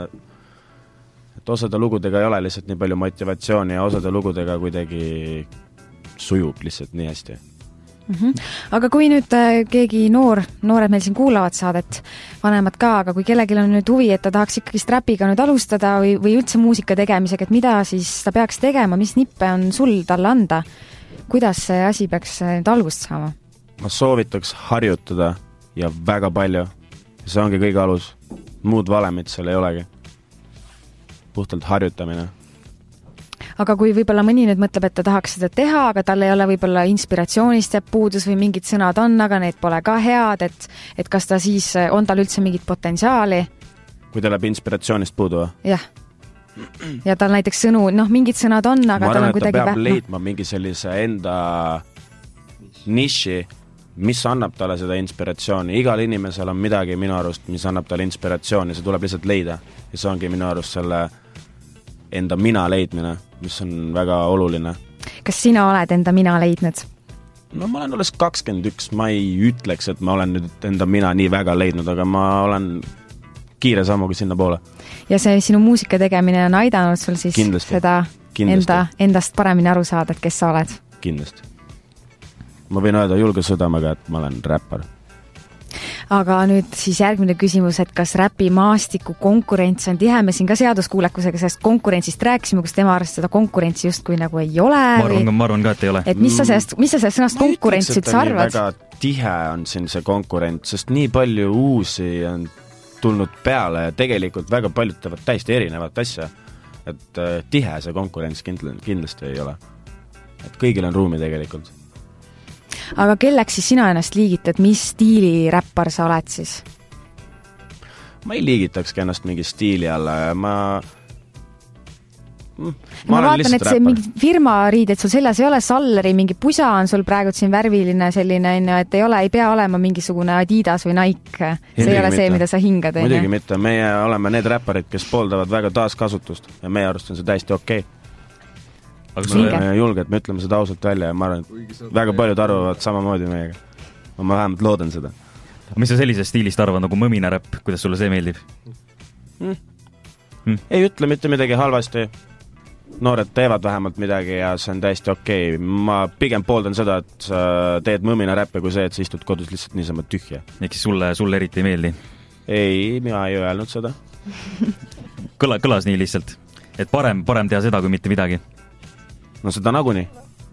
[SPEAKER 4] Et osade lugudega ei ole lihtsalt nii palju motivatsiooni ja osade lugudega kuidagi sujub lihtsalt nii hästi.
[SPEAKER 2] Aga kui nüüd keegi noored meil siin kuulavad saadet, vanemad ka, aga kui kellelgi on nüüd huvi, et ta tahaks ikkagist räpiga nüüd alustada või üldse muusika tegemisega, et mida siis ta peaks tegema, mis nippe on sul talle anda? Kuidas see asi peaks nüüd algust saama?
[SPEAKER 4] Ma soovitaks harjutada ja väga palju. See ongi kõige alus. Muud valemit seal ei olegi. Puhtalt harjutamine.
[SPEAKER 2] Aga kui võib-olla mõni nüüd mõtleb, et ta tahaks seda teha, aga tal ei ole võib-olla inspiratsioonist jääb puudus või mingid sõnad on, aga need pole ka head, et kas ta siis, on tal üldse mingit potentsiaali?
[SPEAKER 4] Kui ta läheb inspiratsioonist puudu?
[SPEAKER 2] Jah. Ja tal näiteks mingid sõnad on, aga tal on kuidagi
[SPEAKER 4] ta peab leidma mingi sellise enda niši, mis annab talle seda inspiratsiooni. Igal inimesel on midagi minu arust, mis annab talle inspiratsiooni, see tuleb lihtsalt leida. Ja see ongi minu arust selle enda mina leidmine, mis on väga oluline.
[SPEAKER 2] Kas sina oled enda mina leidnud?
[SPEAKER 4] No ma olen alles 21, ma ei ütleks, et ma olen nüüd enda mina nii väga leidnud, aga ma olen kiire sammuga sinna poole. Ja
[SPEAKER 2] see sinu muusika tegemine on aidanud sul siis seda endast paremini aru saada, et kes sa oled?
[SPEAKER 4] Kindlasti. Ma võin öelda julge südamega, et ma olen räppar.
[SPEAKER 2] Aga nüüd siis järgmine küsimus, et kas räpi maastiku konkurents on tihe? Me siin ka seaduskuulekusega sellest konkurentsist rääkisime, kus tema arvast seda konkurentsi just kui nagu ei ole.
[SPEAKER 3] Ma arvan ka, et ei ole.
[SPEAKER 2] Et mis sa sellest sõnast konkurents üldse arvad?
[SPEAKER 4] Väga tihe on siin see konkurent, sest nii palju uusi on tulnud peale ja tegelikult väga paljud teevad täiesti erinevat asja. Et tihe see konkurents kindlasti ei ole. Et kõigil on ruumi tegelikult.
[SPEAKER 2] Aga kelleks siis sina ennast liigitad, mis stiili räppar sa oled siis?
[SPEAKER 4] Ma ei liigitakski ennast mingi stiili alla ja ma
[SPEAKER 2] vaatan, et see mingi firmariided sul seljas ei ole, Salleri mingi pusa on sul praegu siin värviline selline, et ei pea olema mingisugune Adidas või Nike. See ei ole see, mida sa hingad.
[SPEAKER 4] Muidugi mitte, meie oleme need räpparid, kes pooldavad väga taaskasutust ja meie arust on see täiesti okei. Me julge, et me ütleme seda ausalt välja ja ma arvan, et väga paljud arvavad samamoodi meiega. Ma vähemalt loodan seda.
[SPEAKER 3] Mis sa sellisest stiilist arvad, nagu mõmina räpp, kuidas sulle see meeldib?
[SPEAKER 4] Ei ütle mitte midagi halvasti. Noored teevad vähemalt midagi ja see on täiesti okei. Ma pigem pooldan seda, et sa teed mõmina räppe kui see, et sa istud kodus lihtsalt niisama tühja.
[SPEAKER 3] Ehk siis sulle eriti ei meeldi?
[SPEAKER 4] Ei, mina ei öelnud seda.
[SPEAKER 3] Kõlas nii lihtsalt, et parem teha seda kui mitte midagi.
[SPEAKER 4] No seda naguni.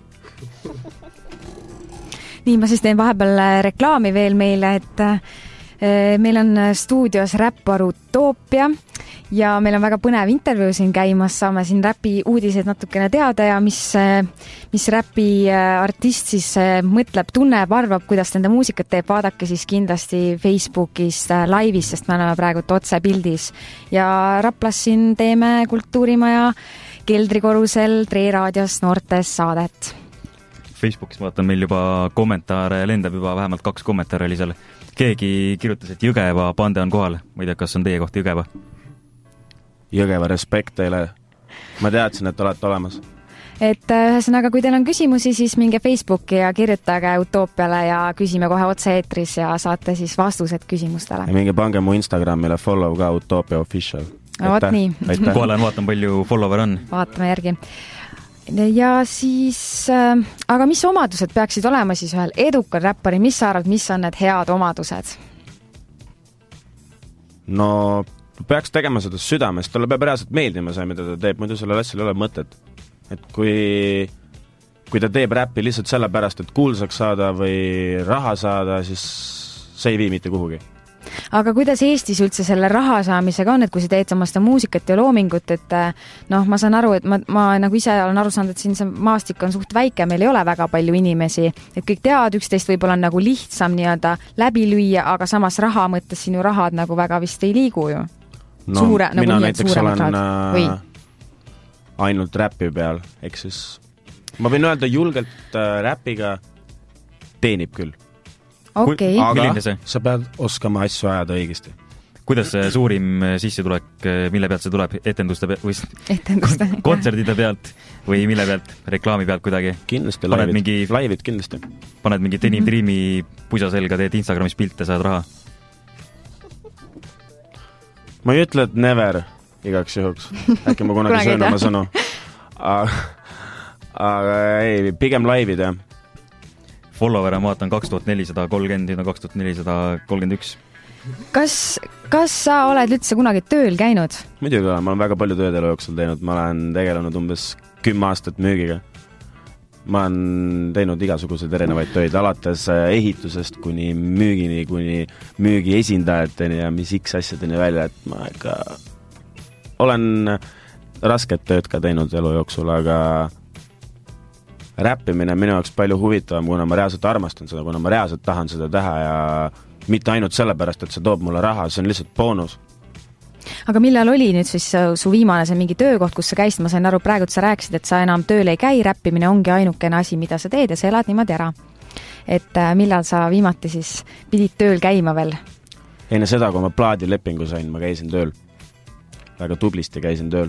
[SPEAKER 2] Nii, ma siis teen vahepeal reklaami veel meile, et meil on stuudios räppar Utoopia ja meil on väga põnev intervjuu siin käimas, saame siin räpi uudised natukene teada ja mis räpi artist siis mõtleb, tunneb, arvab, kuidas nende muusikat teeb, vaadake siis kindlasti Facebookist laivis, sest me oleme praegu otse pildis ja Raplas siin teeme Kultuurimaja keldrikorusel Tre Raadios noortes saadet.
[SPEAKER 3] Facebookis vaatan meil juba kommentaare, lendab juba vähemalt 2 kommentaare oli seal. Keegi kirjutas, et Jõgeva bande on kohal. Ma ei tea, kas on teie kohta Jõgeva?
[SPEAKER 4] Jõgeva, respekt teile. Ma teadsin, et olete olemas.
[SPEAKER 2] Et ühesõnaga, kui teil on küsimusi, siis minge Facebooki ja kirjutage Utoopiale ja küsime kohe otse eetris ja saate siis vastused küsimustele.
[SPEAKER 4] Ja minge pange mu Instagramile follow ka Utoopia official.
[SPEAKER 2] Vaat nii.
[SPEAKER 3] Kohe lähen vaatan, palju follower on.
[SPEAKER 2] Vaatame järgi. Ja siis, aga mis omadused peaksid olema siis ühel edukal räppari, mis sa arvad, mis on need head omadused?
[SPEAKER 4] No, peaks tegema seda südamest, talle peab reaalselt meeldima see, mida ta teeb, muidu sellel asjal ei ole mõtet. Et kui ta teeb räppi lihtsalt sellepärast, et kuulsaks saada või raha saada, siis see ei vii mitte kuhugi.
[SPEAKER 2] Aga kuidas Eestis üldse selle raha saamisega on, et kui sa teed samast muusikat ja loomingut, et ma saan aru, et ma nagu ise olen aru saanud, et siin see maastik on suht väike, meil ei ole väga palju inimesi, et kõik teavad üksteist, võib-olla on nagu lihtsam nii-öelda läbi lüüa, aga samas raha mõttes sinu rahad nagu väga vist ei liigu ju.
[SPEAKER 4] No, mina näiteks olen ainult räpi peal, ehk siis ma võin öelda julgelt räpiga teenib küll.
[SPEAKER 2] Okay.
[SPEAKER 4] Aga sa pead oskama asju ajada õigesti.
[SPEAKER 3] kuidas see suurim sissetulek, mille pealt see tuleb? Etenduste pealt või kontserdide pealt või mille pealt? Reklaami pealt kuidagi?
[SPEAKER 4] Kindlasti laivid kindlasti.
[SPEAKER 3] Paned mingi Denim Dreami pusa selga, teed Instagramis pilte, saad raha?
[SPEAKER 4] Ma ei ütle, et never igaks juhuks. Äkki ma kunagi söön oma sõnu. Aga ei, pigem laivid, jah.
[SPEAKER 3] Follower ma vaatan 2430 ja 2431.
[SPEAKER 2] Kas sa oled üldse kunagi tööl käinud?
[SPEAKER 4] Muidugi olen, ma olen väga palju tööd elu jooksul teinud. Ma olen tegelenud umbes 10 aastat müügiga. Ma olen teinud igasuguseid erinevaid töid, alates ehitusest kuni müügini, kuni müügi esindajateni ja mis X asjadeni välja, et ma ikka olen rasket tööd ka teinud elu jooksul, aga räppimine minu jaoks palju huvitavam, kuna ma reaalselt armastan seda, kuna ma reaalselt tahan seda teha ja mitte ainult sellepärast, et see toob mulle raha, see on lihtsalt boonus.
[SPEAKER 2] Aga millal oli nüüd siis su viimane see mingi töökoht, kus sa käisid? Ma sain aru, praegu sa rääkisid, et sa enam tööl ei käi, räppimine ongi ainukene asi, mida sa teed ja sa elad niimoodi ära. Et millal sa viimati siis pidid tööl käima veel?
[SPEAKER 4] Enne seda, kui ma plaadilepingu sain, ma käisin tööl. Väga tublisti käisin tööl.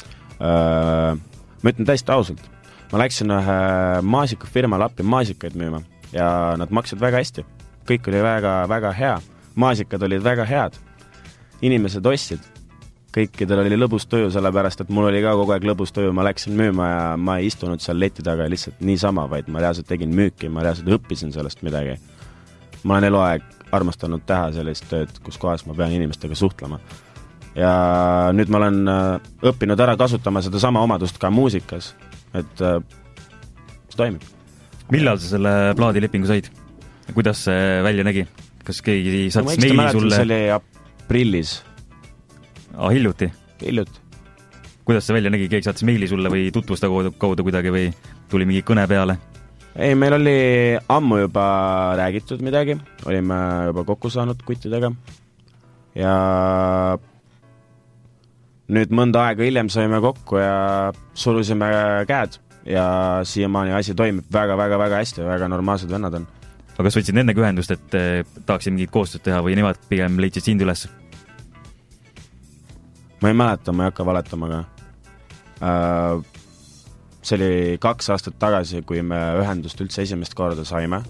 [SPEAKER 4] Ma ütlen täiesti ausalt. Ma läksin ühe maasikafirmale appi maasikaid müüma ja nad maksid väga hästi. Kõik oli väga, väga hea. Maasikad olid väga head. Inimesed ostsid. Kõikidel oli lõbus tuju, sellepärast, et mul oli ka kogu aeg lõbus tuju. Ma läksin müüma ja ma ei istunud seal leti taga lihtsalt niisama, vaid ma reaalselt tegin müüki, ma reaalselt õppisin sellest midagi. Ma olen eluaeg armastanud teha sellist tööd, kus kohas ma pean inimestega suhtlema. Ja nüüd ma olen õppinud ära kasutama seda sama omadust ka muusikas, et see toimib.
[SPEAKER 3] Millal sa selle plaadilepingu said? Kuidas see välja nägi? Kas keegi saatis meili sulle?
[SPEAKER 4] See oli aprillis.
[SPEAKER 3] Hiljuti?
[SPEAKER 4] Hiljuti.
[SPEAKER 3] Kuidas see välja nägi? Keegi saatis meili sulle või tutvusta kaudu kuidagi või tuli mingi kõne peale?
[SPEAKER 4] Ei, meil oli ammu juba räägitud midagi. Olime juba kokku saanud kuttidega. Ja nüüd mõnda aega hiljem saime kokku ja surusime käed ja siiamaani asi toimib väga, väga, väga hästi ja väga normaalsed vennad on.
[SPEAKER 3] Aga kas võtsid nendega ühendust, et tahaksid mingit koostööd teha või nemad pigem leidsid sind üles?
[SPEAKER 4] Ma ei mäleta, ma ei hakka valetama ka. See oli 2 aastat tagasi, kui me ühendust üldse esimest korda saime.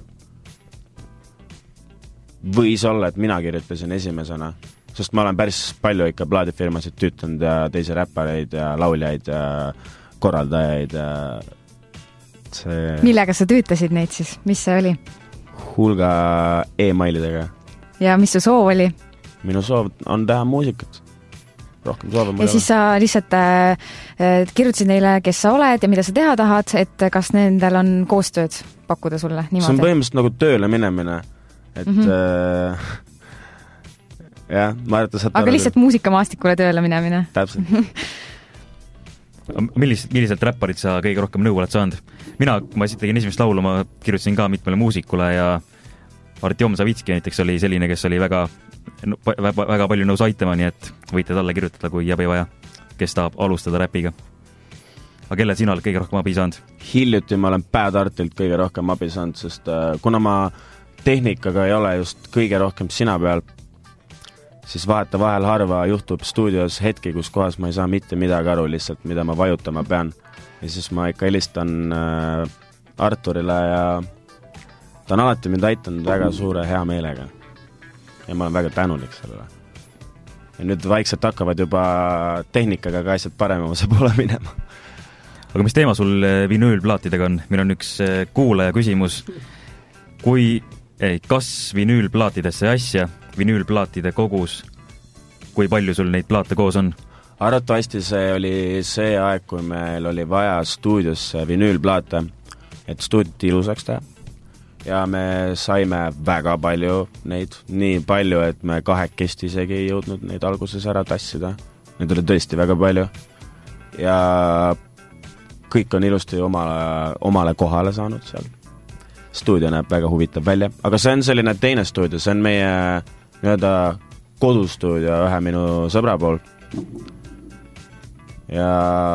[SPEAKER 4] Võis olla, et mina kirjutasin esimesena, sest ma olen päris palju ikka plaadifirmasid tüütanud ja teisi räppareid ja lauljaid ja korraldajaid ja see...
[SPEAKER 2] Millega sa tüütasid neid siis? Mis see oli?
[SPEAKER 4] Hulga e-mailidega.
[SPEAKER 2] Ja mis su soov oli?
[SPEAKER 4] Minu soov on teha muusikat. Rohkem soove mul
[SPEAKER 2] ja siis sa lihtsalt kirjutasid neile, kes sa oled ja mida sa teha tahad, et kas nendel on koostööd pakkuda sulle niimoodi?
[SPEAKER 4] See on põhimõtteliselt nagu tööle minemine. Et jah, ma arvan, et
[SPEAKER 2] aga lihtsalt muusikamaastikule tööle minemine.
[SPEAKER 4] Täpselt.
[SPEAKER 3] Milliselt räpparid sa kõige rohkem nõu oled saanud? Ma tegin esimest laulu, ma kirjutasin ka mitmele muusikule ja Artjom Savitski näiteks oli selline, kes oli väga palju nõus aitama, nii et võite talle kirjutada, kui jääb ei vaja, kes tahab alustada räpiga. Aga kelle sina oled kõige rohkem abi saanud?
[SPEAKER 4] Hiljuti ma olen Bad Artilt kõige rohkem abi saanud, sest kuna ma tehnikaga ei ole just kõige rohkem sina peal, siis vaheta vahel harva juhtub stuudios hetki, kus kohas ma ei saa mitte midagi aru lihtsalt, mida ma vajutama pean. Ja siis ma ikka helistan Arturile ja ta on alati mind aitanud väga suure hea meelega. Ja ma olen väga tänulik sellele. Ja nüüd vaikselt hakkavad juba tehnikaga ka asjad paremuse poole minema.
[SPEAKER 3] Aga mis teema sul vinüülplaatidega on? Meil on üks kuulaja küsimus. Kas vinüülplaatidesse asja, vinüülplaatide kogus, kui palju sul neid plaate koos on?
[SPEAKER 4] Arvatavasti see oli see aeg, kui meil oli vaja stuudiosse vinüülplaate, et stuudit ilusaks teha. Ja me saime väga palju neid, nii palju, et me 2 isegi ei jõudnud neid alguses ära tassida. Neid oli tõesti väga palju. Ja kõik on ilusti omale kohale saanud seal. Stuudio näeb väga huvitav välja, aga see on selline teine stuudio, see on meie kodustuudio ühe minu sõbra pool. Ja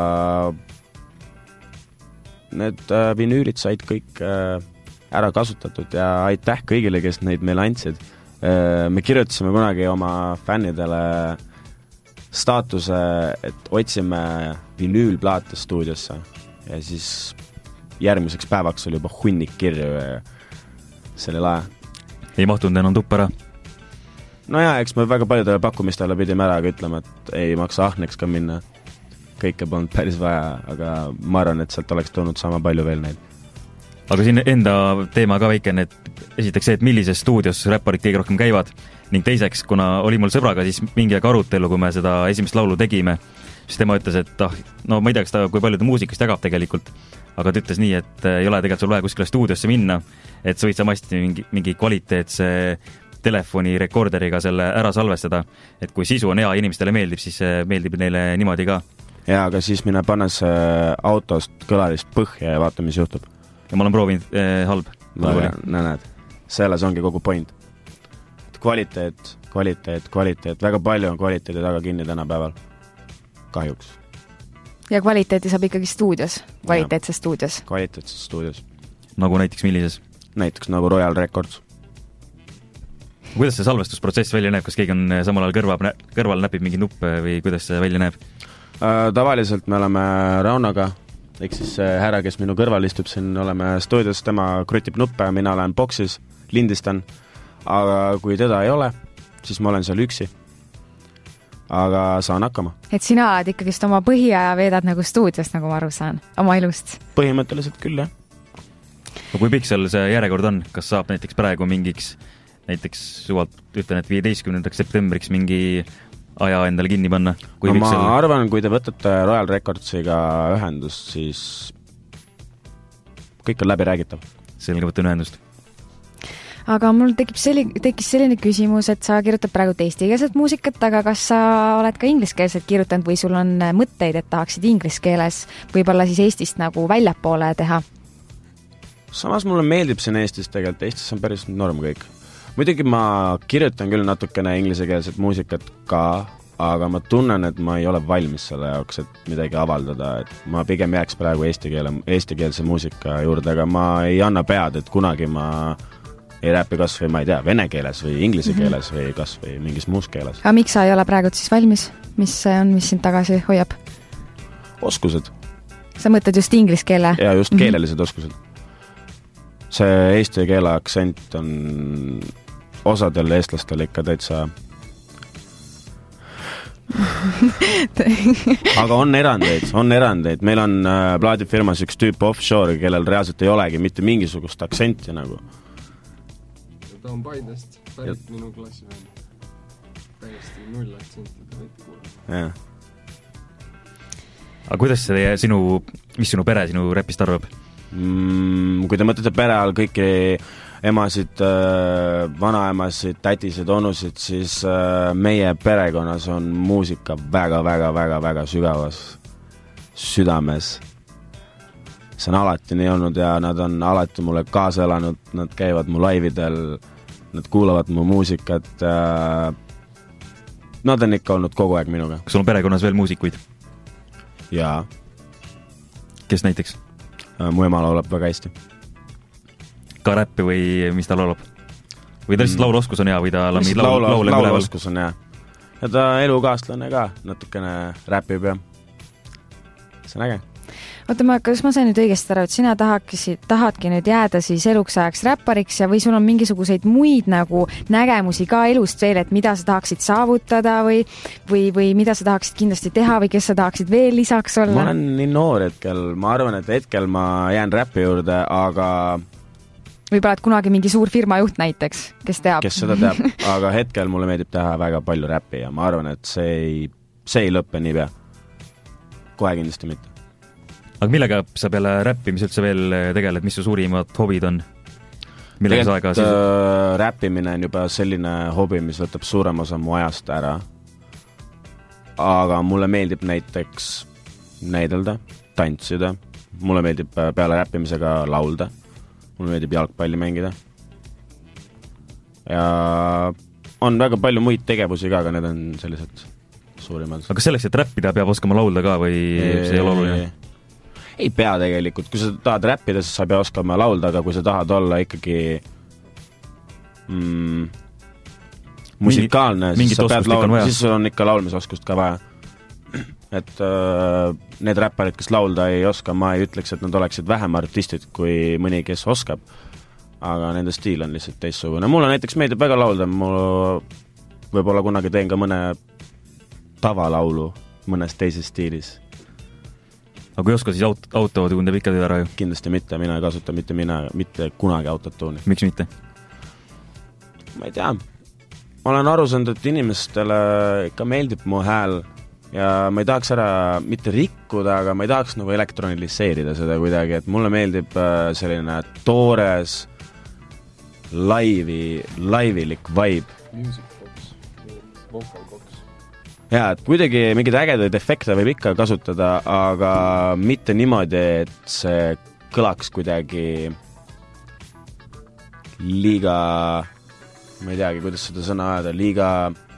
[SPEAKER 4] need vinüülid said kõik ära kasutatud ja aitäh kõigile, kes neid meile andsid. Me kirjutasime kunagi oma fännidele staatuse, et otsime vinüülplaate stuudiosse ja siis järgmiseks päevaks oli juba hunnik kirju ja see oli lae.
[SPEAKER 3] Ei mahtunud enam tuppa ära?
[SPEAKER 4] No jaa, eks me väga paljudele pakkumistele pidime ära ütlema, et ei maksa ahneks ka minna. Kõike polnud päris vaja, aga ma arvan, et sealt oleks tulnud sama palju veel neid.
[SPEAKER 3] Aga siin enda teema ka väikene, et esiteks see, et millises stuudios räpparid kõige rohkem käivad ning teiseks, kuna oli mul sõbraga siis mingi aeg arutelu, kui me seda esimest laulu tegime, siis tema ütles, et no ma ei tea, kas ta kui palju ta muusikast jagab tegelikult, aga ta ütles nii, et ei ole tegelikult sul vaja kuskile stuudiosse minna, et sa võid samasti mingi kvaliteetse telefoni rekorderiga selle ära salvestada, et kui sisu on hea ja inimestele meeldib, siis meeldib neile niimoodi ka.
[SPEAKER 4] Jaa, aga siis mine panna see autost kõlarist põhja ja vaata, mis juhtub.
[SPEAKER 3] Ja ma olen proovinud halb.
[SPEAKER 4] Näed, selles ongi kogu point. Kvaliteet, väga palju on kvaliteedi taga kinni tänapäeval. Kahjuks.
[SPEAKER 2] Ja kvaliteeti saab ikkagi stuudios, kvaliteetses stuudios.
[SPEAKER 4] Kvaliteetses stuudios.
[SPEAKER 3] Nagu näiteks millises?
[SPEAKER 4] Näiteks nagu Royal Records.
[SPEAKER 3] Kuidas see salvestusprotsess välja näeb? Kas keegi on samal ajal kõrval näpib mingi nuppe või kuidas see välja näeb?
[SPEAKER 4] Tavaliselt me oleme Raunoga, ehk siis härra, kes minu kõrval istub siin, oleme stuudios, tema krutib nuppe, mina olen boksis, lindistan, aga kui teda ei ole, siis ma olen seal üksi. Aga saan hakkama.
[SPEAKER 2] Et sina oled ikkagist oma põhiaja veedad nagu stuudios, nagu ma aru saan, oma ilust?
[SPEAKER 4] Põhimõtteliselt küll, jah.
[SPEAKER 3] No kui pikk seal see järjekord on? Kas saab näiteks praegu mingiks, näiteks suvalt ütlen, et 15. septembriks mingi aja endale kinni panna?
[SPEAKER 4] No ma arvan, kui te võtate Royal Recordsiga ühendust, siis kõik on läbi räägitav.
[SPEAKER 3] Selge, võtan ühendust.
[SPEAKER 2] Aga mul tekkis selline küsimus, et sa kirjutad praegu eestikeelset muusikat, aga kas sa oled ka ingliskeelset kirjutanud või sul on mõtteid, et tahaksid ingliskeeles võib-olla siis Eestist nagu väljapoole teha?
[SPEAKER 4] Samas mulle meeldib siin Eestis tegelikult, Eestis on päris norm kõik. Muidugi ma kirjutan küll natukene inglisekeelset muusikat ka, aga ma tunnen, et ma ei ole valmis selle jaoks, et midagi avaldada, et ma pigem jääks praegu eestikeelse muusika juurde, aga ma ei anna pead, et kunagi ma ei räpi kas või, ma ei tea, vene keeles või inglise keeles või kas või mingis muus keeles.
[SPEAKER 2] Aga miks sa ei ole praegu siis valmis? Mis see on, mis sind tagasi hoiab?
[SPEAKER 4] Oskused.
[SPEAKER 2] Sa mõtled just inglise keele?
[SPEAKER 4] Ja just keelelised oskused. See eesti keele aktsent on osadel eestlastel ikka täitsa aga on erandeid. Meil on plaadifirmas üks tüüp offshore, kellel reaalselt ei olegi mitte mingisugust aktsenti nagu.
[SPEAKER 6] Ta on Paidest, pärit minu klassi veel. Täiesti 0 aktsenti, ta võite kuulda.
[SPEAKER 4] Jah.
[SPEAKER 3] Aga kuidas mis sinu pere sinu räpist arvab?
[SPEAKER 4] Kui te mõtlete pere all kõiki emasid, vanaemasid, tätisid, onusid, siis meie perekonnas on muusika väga sügavas südames. See on alati nii olnud ja nad on alati mulle kaasa elanud, nad käivad mu laividel, nad kuulavad mu muusikat. Nad on ikka olnud kogu aeg minuga.
[SPEAKER 3] Kas sul on perekonnas veel muusikuid?
[SPEAKER 4] Jaa.
[SPEAKER 3] Kes näiteks?
[SPEAKER 4] Mu ema laulab väga hästi.
[SPEAKER 3] Ka räppi või mis ta laulab? Või ta lihtsalt lauloskus on hea või ta
[SPEAKER 4] lauloskus on hea. Ja ta elukaastlane ka natukene räpib ja see on äge.
[SPEAKER 2] Oota, kas ma sain nüüd õigesti aru, et sina tahadki nüüd jääda siis eluks ajaks räppariks ja või sul on mingisuguseid muid nagu nägemusi ka elust veel, et mida sa tahaksid saavutada või mida sa tahaksid kindlasti teha või kes sa tahaksid veel lisaks olla?
[SPEAKER 4] Ma olen nii noor hetkel, ma arvan, et hetkel ma jään räppi juurde, aga
[SPEAKER 2] võib-olla et kunagi mingi suur firma juht näiteks, kes teab?
[SPEAKER 4] Kes seda teab, aga hetkel mulle meeldib teha väga palju räppi ja ma arvan, et see ei lõppe nii pea. Kohe kindlasti mitte.
[SPEAKER 3] Aga millega sa peale räppimis üldse veel tegeled, mis su suurimad hobid on? Millega sa aega siis?
[SPEAKER 4] Räppimine on juba selline hobi, mis võtab suurem osa mu ajast ära. Aga mulle meeldib näiteks näidelda, tantsida. Mulle meeldib peale räppimisega laulda. Mulle meeldib jalgpalli mängida. Ja on väga palju muid tegevusi ka, aga need on sellised suurimad.
[SPEAKER 3] Aga selleks, et räppida, peab oskama laulda ka või see ei ole oluline?
[SPEAKER 4] Ei pea tegelikult, kui sa tahad räppida, siis sa ei pea oskama laulda, aga kui sa tahad olla ikkagi musikaalne, siis sa pead laulma, siis sul on ikka laulmisoskust ka vaja. Et need räpparid, kes laulda ei oska, ma ei ütleks, et nad oleksid vähem artistid kui mõni, kes oskab, aga nende stiil on lihtsalt teistsugune. Mulle näiteks meeldib väga laulda, mul võib-olla kunagi teen ka mõne tavalaulu mõnes teises stiilis.
[SPEAKER 3] Aga kui oska, siis autotuun teeb ikka töö ära ju?
[SPEAKER 4] Kindlasti mitte, mina ei kasuta mitte kunagi autotuuni.
[SPEAKER 3] Miks mitte?
[SPEAKER 4] Ma ei tea. Ma olen aru saanud, et inimestele ikka meeldib mu hääl ja ma ei tahaks ära mitte rikkuda, aga ma ei tahaks nagu elektroniliseerida seda kuidagi, et mulle meeldib selline toores laivilik vibe.
[SPEAKER 6] Music box, vocal box.
[SPEAKER 4] Jaa, et kuidagi mingid ägedaid efekte võib ikka kasutada, aga mitte niimoodi, et see kõlaks kuidagi liiga, ma ei teagi, kuidas seda sõna ajada, liiga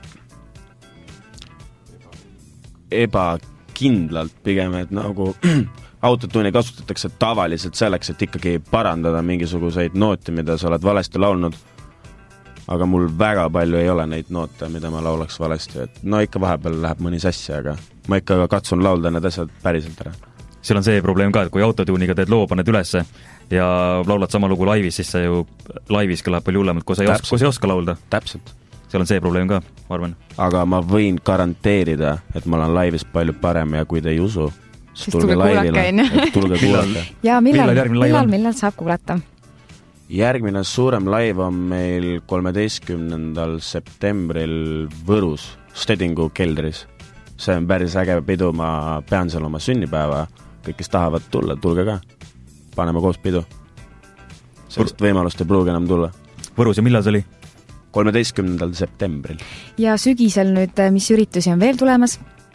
[SPEAKER 4] ebakindlalt pigem, et nagu autotuuni kasutatakse tavaliselt selleks, et ikkagi parandada mingisuguseid noote, mida sa oled valesti laulnud, aga mul väga palju ei ole neid noote, mida ma laulaks valesti, et no ikka vahepeal läheb mõni sassi, aga ma ikka katsun laulda need asjad päriselt ära.
[SPEAKER 3] Seal on see probleem ka, et kui autotuuniga teed loo, paned ülesse ja laulad sama lugu laivis, siis see ju laivis kõlab palju hullemalt, kui sa ei oska laulda.
[SPEAKER 4] Täpselt.
[SPEAKER 3] Seal on see probleem ka, ma arvan.
[SPEAKER 4] Aga ma võin garanteerida, et ma olen laivis palju parem ja kui te ei usu, siis tulge laivile, et tulge kuulata.
[SPEAKER 2] Ja millal saab kuulata?
[SPEAKER 4] Järgmine suurem laiv on meil 13. septembril Võrus, Stedingu keldris. See on päris äge pidu, ma pean seal oma sünnipäeva. Kõik, kes tahavad tulla, tulge ka. Paneme koos pidu. Sellist võimalust ei pruugi enam tulla.
[SPEAKER 3] Võrus ja millal see oli?
[SPEAKER 4] 13. septembril.
[SPEAKER 2] Ja sügisel nüüd, mis üritusi on veel tulemas?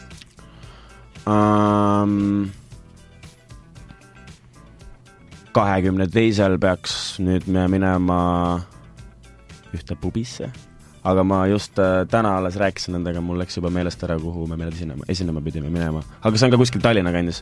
[SPEAKER 4] 22. peaks nüüd me minema ühte pubisse, aga ma just täna alles rääkisin nendega, mul läks juba meelest ära, kuhu me esinema pidime minema. Aga see on ka kuskil Tallinna kandis.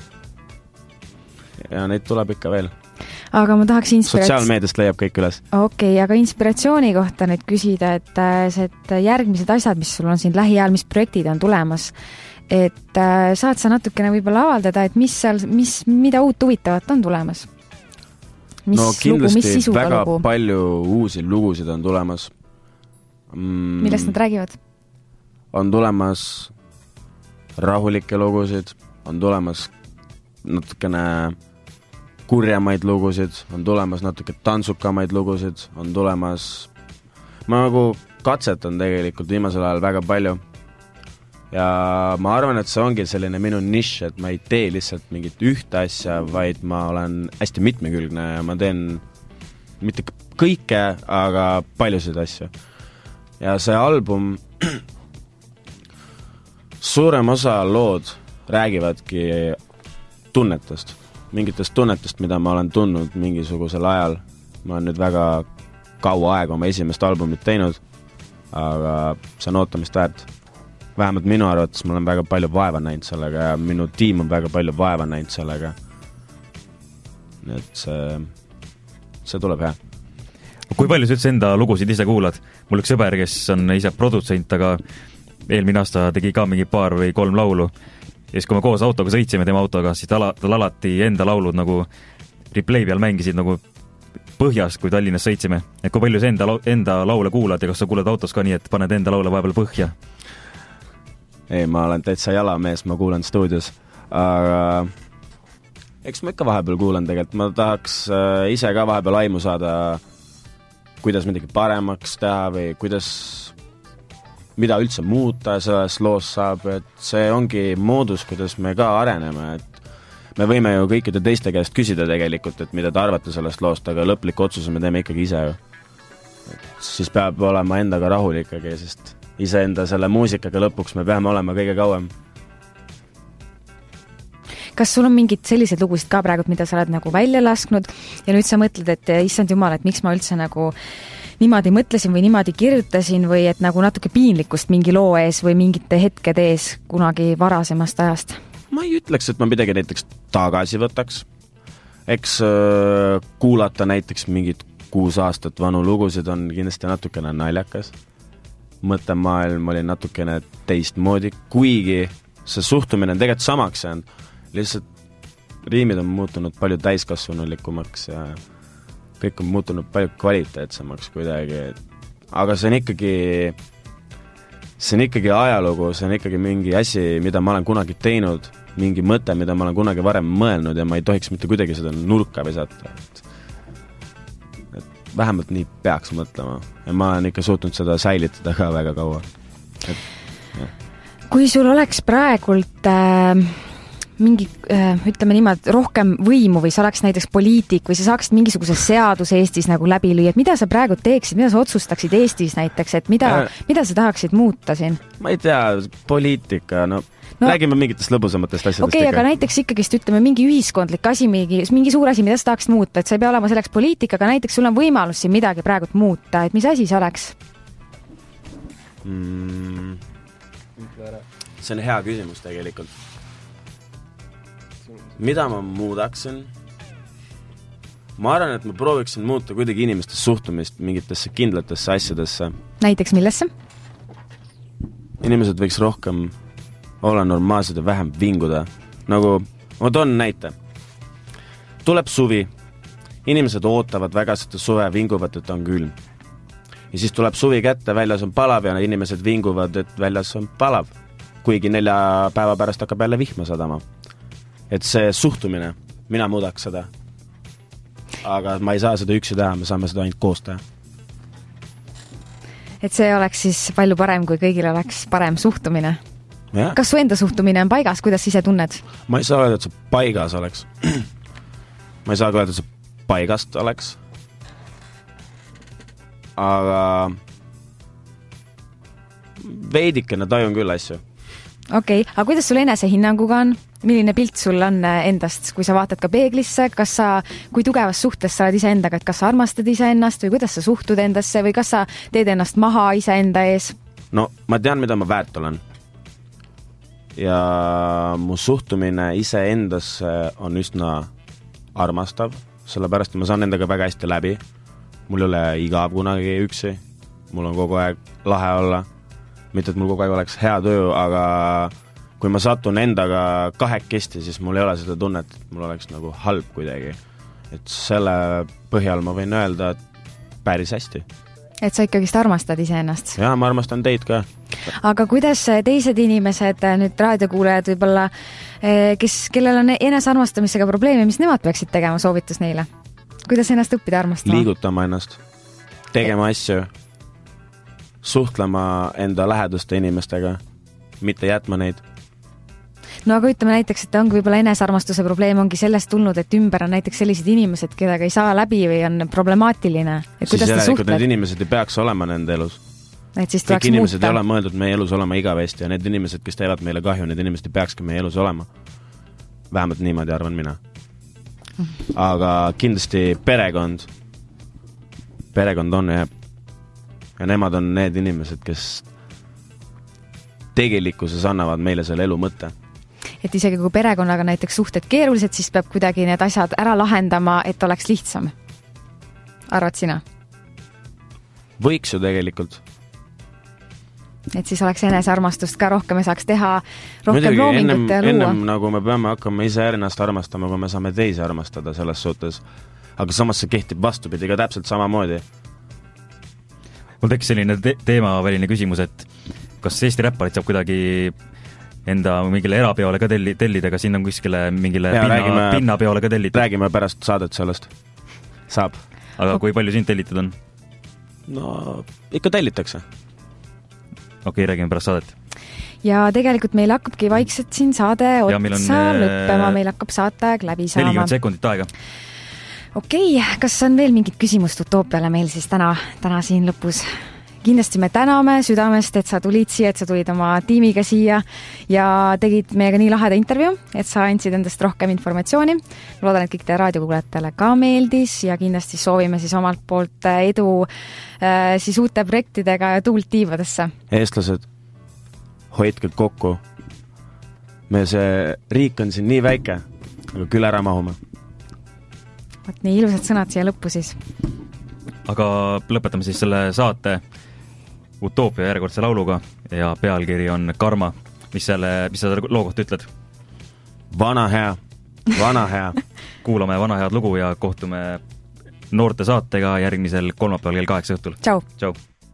[SPEAKER 4] Ja neid tuleb ikka veel.
[SPEAKER 2] Aga ma tahaks
[SPEAKER 4] sotsiaalmeediast leiab kõik üles.
[SPEAKER 2] Okei, aga inspiratsiooni kohta nüüd küsida, et järgmised asjad, mis sul on siin lähiajal, mis projektid on tulemas, et saad sa natukene võib-olla avaldada, et mida uut huvitavat on tulemas?
[SPEAKER 4] No kindlasti väga palju uusi lugusid on tulemas.
[SPEAKER 2] Millest nad räägivad?
[SPEAKER 4] On tulemas rahulikke lugusid, on tulemas natukene kurjamaid lugusid, on tulemas natuke tantsukamaid lugusid, on tulemas, ma nagu katsetan tegelikult viimasel ajal väga palju ja ma arvan, et see ongi selline minu nišš, et ma ei tee lihtsalt mingit ühte asja, vaid ma olen hästi mitmekülgne ja ma teen mitte kõike, aga paljusid asju. Ja see album, suurem osa lood räägivadki tunnetest. Mingitest tunnetest, mida ma olen tundnud mingisugusel ajal. Ma olen nüüd väga kaua aega oma esimest albumit teinud, aga see on ootamist väärt. Vähemalt minu arvates ma olen väga palju vaeva näinud sellega ja minu tiim on väga palju vaeva näinud sellega. Nii et see tuleb hea.
[SPEAKER 3] Kui palju sa üldse enda lugusid ise kuulad? Mul üks sõber, kes on ise produtsent, aga eelmine aasta tegi ka mingi 2 või 3 laulu. Ja siis kui me koos autoga sõitsime tema autoga, siis tal alati enda laulud nagu replay peal mängisid nagu põhjas, kui Tallinnas sõitsime. Et kui palju sa enda laule kuulad ja kas sa kuulad autos ka nii, et paned enda laule vahepeal põhja?
[SPEAKER 4] Ei, ma olen täitsa jalamees, ma kuulan stuudios. Aga eks ma ikka vahepeal kuulan tegelikult. Ma tahaks ise ka vahepeal aimu saada, kuidas midagi paremaks teha või mida üldse muuta selles loos saab, et see ongi moodus, kuidas me ka areneme, et me võime ju kõikide teiste käest küsida tegelikult, et mida te arvate sellest loost, aga lõplik otsuse me teeme ikkagi ise ju. Siis peab olema endaga rahul ikkagi, sest iseenda selle muusikaga lõpuks me peame olema kõige kauem.
[SPEAKER 2] Kas sul on mingid sellised lugusid ka praegu, mida sa oled nagu välja lasknud ja nüüd sa mõtled, et issand jumal, et miks ma üldse nagu niimoodi mõtlesin või niimoodi kirjutasin või et nagu natuke piinlikkust mingi loo ees või mingite hetked ees kunagi varasemast ajast?
[SPEAKER 4] Ma ei ütleks, et ma midagi näiteks tagasi võtaks. Eks kuulata näiteks mingid 6 aastat vanu lugusid on kindlasti natukene naljakas. mõttemaailm oli natukene teistmoodi, kuigi see suhtumine on tegelikult samaks jäänud, lihtsalt riimid on muutunud palju täiskasvanulikumaks ja kõik on muutunud palju kvaliteetsemaks kuidagi, aga see on ikkagi ajalugu, see on ikkagi mingi asi, mida ma olen kunagi teinud, mingi mõte, mida ma olen kunagi varem mõelnud ja ma ei tohiks mitte kuidagi seda nurka visata. Et vähemalt nii peaks mõtlema ja ma olen ikka suutnud seda säilitada ka väga kaua.
[SPEAKER 2] Kui sul oleks praegult mingi, ütleme niimoodi, rohkem võimu või sa oleks näiteks poliitik või sa saaksid mingisuguse seaduse Eestis nagu läbi lüüa, et mida sa praegu teeksid, mida sa otsustaksid Eestis näiteks, et mida sa tahaksid muuta siin?
[SPEAKER 4] Ma ei tea, poliitika, no räägime mingitest lõbusamatest asjadest.
[SPEAKER 2] Okei, aga näiteks ikkagist ütleme mingi ühiskondlik asi, mingi suur asi, mida sa tahaksid muuta, et sa ei pea olema selleks poliitika, aga näiteks sul on võimalus siin midagi praegult muuta, et mis asi see oleks?
[SPEAKER 4] See on hea küsimus tegelikult. Mida ma muudaksin? Ma arvan, et ma prooviksin muuta kuidagi inimeste suhtumist mingitesse kindlatesse asjadesse.
[SPEAKER 2] Näiteks millesse?
[SPEAKER 4] Inimesed võiks rohkem olla normaalsed ja vähem vinguda. Nagu, ma toon näite. Tuleb suvi. Inimesed ootavad väga seda suve, vinguvad, et on külm. Ja siis tuleb suvi kätte, väljas on palav ja inimesed vinguvad, et väljas on palav. Kuigi 4 päeva pärast hakkab jälle vihma sadama. Et see suhtumine, mina muudaks seda. Aga ma ei saa seda üksi teha, me saame seda ainult koos teha.
[SPEAKER 2] Et see oleks siis palju parem, kui kõigil oleks parem suhtumine.
[SPEAKER 4] Ja.
[SPEAKER 2] Kas su enda suhtumine on paigas, kuidas ise tunned?
[SPEAKER 4] Ma ei saa öelda, et see paigas oleks. Ma ei saa öelda, et see paigast oleks. Aga veidikene tajun küll asju.
[SPEAKER 2] Okei, aga kuidas sul enesehinnanguga on? Milline pilt sul on endast, kui sa vaatad ka peeglisse? Kas sa, kui tugevas suhtes sa oled ise endaga, et kas sa armastad ise ennast või kuidas sa suhtud endasse või kas sa teed ennast maha ise enda ees?
[SPEAKER 4] No, ma tean, mida ma väärt olen. Ja mu suhtumine ise endasse on üsna armastav, sellepärast ma saan endaga väga hästi läbi. Mul ei ole igav kunagi üksi, mul on kogu aeg lahe olla. Mitte, et mul kogu aeg oleks hea töö, aga kui ma satun endaga kahekesti, siis mul ei ole seda tunnet, et mul oleks nagu halb kuidagi. Et selle põhjal ma võin öelda, et päris hästi.
[SPEAKER 2] Et sa ikkagist armastad ise ennast?
[SPEAKER 4] Jaa, ma armastan teid ka.
[SPEAKER 2] Aga kuidas teised inimesed, nüüd raadiokuulajad võib-olla, kellel on enesearmastamisega probleeme, mis nemad peaksid tegema, soovitus neile? Kuidas ennast õppida armastama?
[SPEAKER 4] Liigutama ennast, tegema asju, suhtlema enda läheduste inimestega, mitte jätma neid.
[SPEAKER 2] No aga ütleme näiteks, et ongi võib-olla enesarmastuse probleem ongi sellest tulnud, et ümber on näiteks sellised inimesed, kellega ei saa läbi või on problemaatiline. Et
[SPEAKER 4] siis järelikult need inimesed ei peaks olema nende elus.
[SPEAKER 2] Et siis
[SPEAKER 4] kõik inimesed ei ole mõeldud meie elus olema igavesti ja need inimesed, kes teevad meile kahju, need inimesed ei peakski meie elus olema. Vähemalt niimoodi arvan mina. Aga kindlasti perekond on ja nemad on need inimesed, kes tegelikkuses annavad meile selle elu mõtte.
[SPEAKER 2] Et isegi kui perekonnaga näiteks suhted keerulised, siis peab kuidagi need asjad ära lahendama, et oleks lihtsam. Arvad sina?
[SPEAKER 4] Võiks ju tegelikult.
[SPEAKER 2] Et siis oleks enesearmastust ka rohkem ja saaks teha rohkem loomingut ja luua.
[SPEAKER 4] Ennem nagu me peame hakkama ise ennast armastama, kui me saame teisi armastada selles suhtes. Aga samas see kehtib vastupidi ka täpselt samamoodi.
[SPEAKER 3] Mul tekkis selline teemaväline küsimus, et kas Eesti räpparid saab kuidagi enda mingile erapeole ka tellida, kas siin on kuskile mingile pinnapeole ka tellida?
[SPEAKER 4] Räägime pärast saadet sellest. Saab.
[SPEAKER 3] Aga kui palju sind tellitud on?
[SPEAKER 4] No, ikka tellitakse.
[SPEAKER 3] Okei, räägime pärast saadet.
[SPEAKER 2] Ja tegelikult meil hakkabki vaikselt siin saade otsa lõppema, meil hakkab saateaeg läbi saama.
[SPEAKER 3] 40 sekundit aega.
[SPEAKER 2] Okei, kas on veel mingit küsimust Utoopiale meil siis täna siin lõpus? Kindlasti me täname südamest, et sa tulid siia, et sa tulid oma tiimiga siia ja tegid meiega nii laheda intervju, et sa andsid endast rohkem informatsiooni. Loodan, et kõik teie raadiokuulajatele ka meeldis ja kindlasti soovime siis omalt poolt edu siis uute projektidega ja tuult tiivadesse.
[SPEAKER 4] Eestlased, hoidke kokku. Meil see riik on siin nii väike, aga küll ära mahume.
[SPEAKER 2] Võt nii ilusad sõnad siia lõppu siis.
[SPEAKER 3] Aga lõpetame siis selle saate Utoopia järjekordse lauluga ja pealkiri on Karma. Mis sa loo kohta ütled?
[SPEAKER 4] Vana hea.
[SPEAKER 3] Kuulame vana head lugu ja kohtume noorte saatega järgmisel kolmapäeval kell 8 õhtul.
[SPEAKER 2] Tšau!
[SPEAKER 3] Tšau!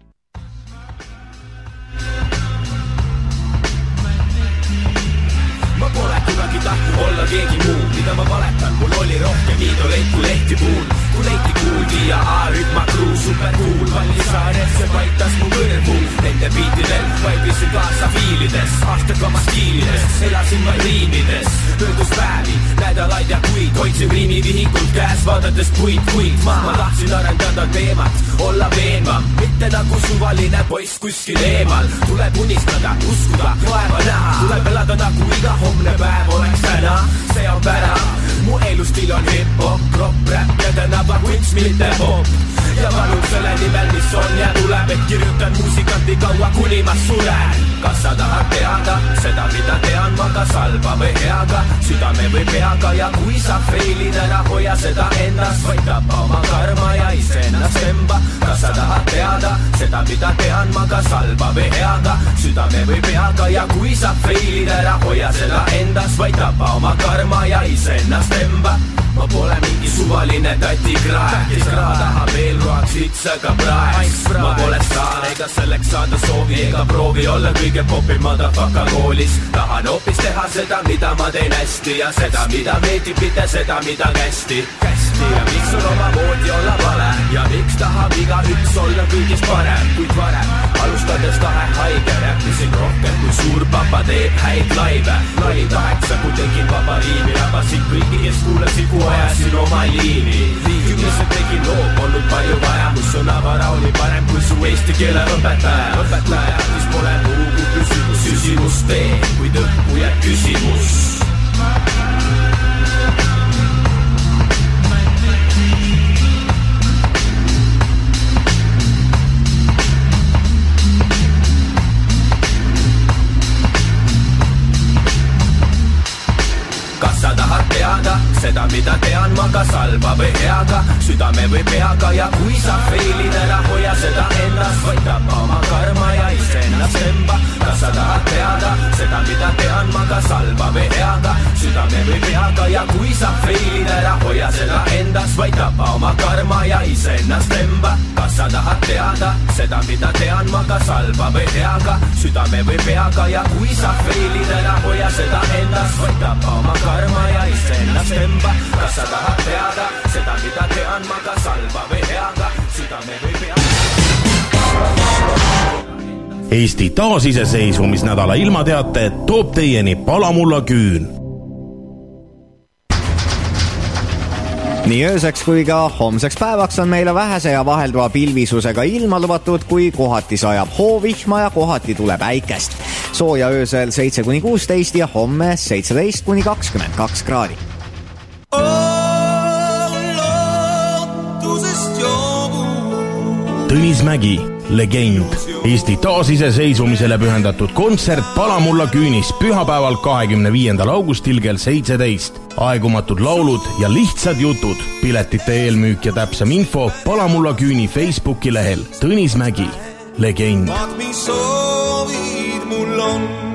[SPEAKER 5] Ma pole kunagi tahtnud olla keegi muu, mida ma valetan, mul oli rohkem iidoleid kui lehti puul. Kui lehti kuuldi ja A-rühma kruu, superkuul, Vallisaaresse paitas mu kõrvu. Nende biitidel vaibisin kaasa fiilides, aastakama stiilides, elasin vaid riimides. Möödus päevi, nädalaid ja kuid, hoidsin riimivihikult käes, vaadates puid. Ma tahtsin arendada teemat, olla veenvam, mitte nagu suvaline poiss kuskil eemal. Tuleb unistada, uskuda, vaeva näha, tuleb elada nagu iga homne päev oleks täna, see on pära. Mu elustil on hip-hop, rock, rap ja tänava kunst, mitte pop. Ja palun selle nimel, mis on ja tuleb, et kirjutan muusikat nii kaua, kuni ma suren. Kas sa tahad teada seda, mida tean ma kas halba või heaga, südame või peaga, ja kui sa feilid ära, hoia seda endast, vaid tapa oma karma ja iseennast emba. Kas sa tahad teada seda, mida tean ma kas halba või heaga, südame või peaga, ja kui sa feilid ära, hoia seda endast, vaid tapa oma karma ja iseennast emba. Ma pole mingi suvaline tatikraad, kes raa tahab eelroaks litsaga praeks. Ma pole staar ega selleks saada soovi ega proovi olla kõige popim madafaka koolis. Tahan hoopis teha seda, mida ma teen hästi, ja seda, mida meeldib, mitte seda, mida kästi. Ja miks on oma moodi olla vale, ja miks tahab igaüks olla kõigist parem, kuid varem alustades tahe haige, räppisin rohkem kui suurpapa teeb häid laive. Olin 8, kui tegin vaba riimi, rabasin kõigi, kes kuulasin, kui ajasin oma liini. Kümnesed tegin loo, olnud palju vaja, mu sõnavara oli parem kui su eesti keele õpetaja. Õpetajaatis pole muu kui küsimus tee, kuid õhku jääb küsimus. Kas sa tahad teada seda, mida tean ma kas halba või heaga, südame või peaga, ja kui sa feilid ära, hoia seda endast, vaid tapa oma karma ja iseennast emba. Kas sa tahad teada seda, mida tean ma kas halba või heaga, südame või peaga, ja kui sa feilid ära, hoia seda endast, vaid tapa oma karma ja iseennast emba. Kas sa tahad teada seda, mida tean ma kas halba või heaga, südame või peaga, ja kui sa feilid ära, hoia seda endast, vaid tapa oma karma ja iseennast emba. Kas sa tahad teada seda, mida tean ma kas halba või heaga, südame või peaga.
[SPEAKER 7] Eesti taasiseseisvumisnädala ilmateate toob teieni Palamulla küün.
[SPEAKER 8] Nii ööseks kui ka homseks päevaks on meile vähese ja vahelduva pilvisusega ilma lubatud, kui kohati sajab hoovihma ja kohati tuleb äikest. Sooja öösel 7-16 ja homme 17-22 kraadi.
[SPEAKER 7] Tõnis Mägi, legend. Eesti taasiseseisvumisele pühendatud kontsert Palamulla küünis pühapäeval 25. augustil kell 17. Aegumatud laulud ja lihtsad jutud. Piletite eelmüük ja täpsem info Palamulla küüni Facebooki lehel. Tõnis Mägi, legend.
[SPEAKER 9] Vaat mis soovid mul on.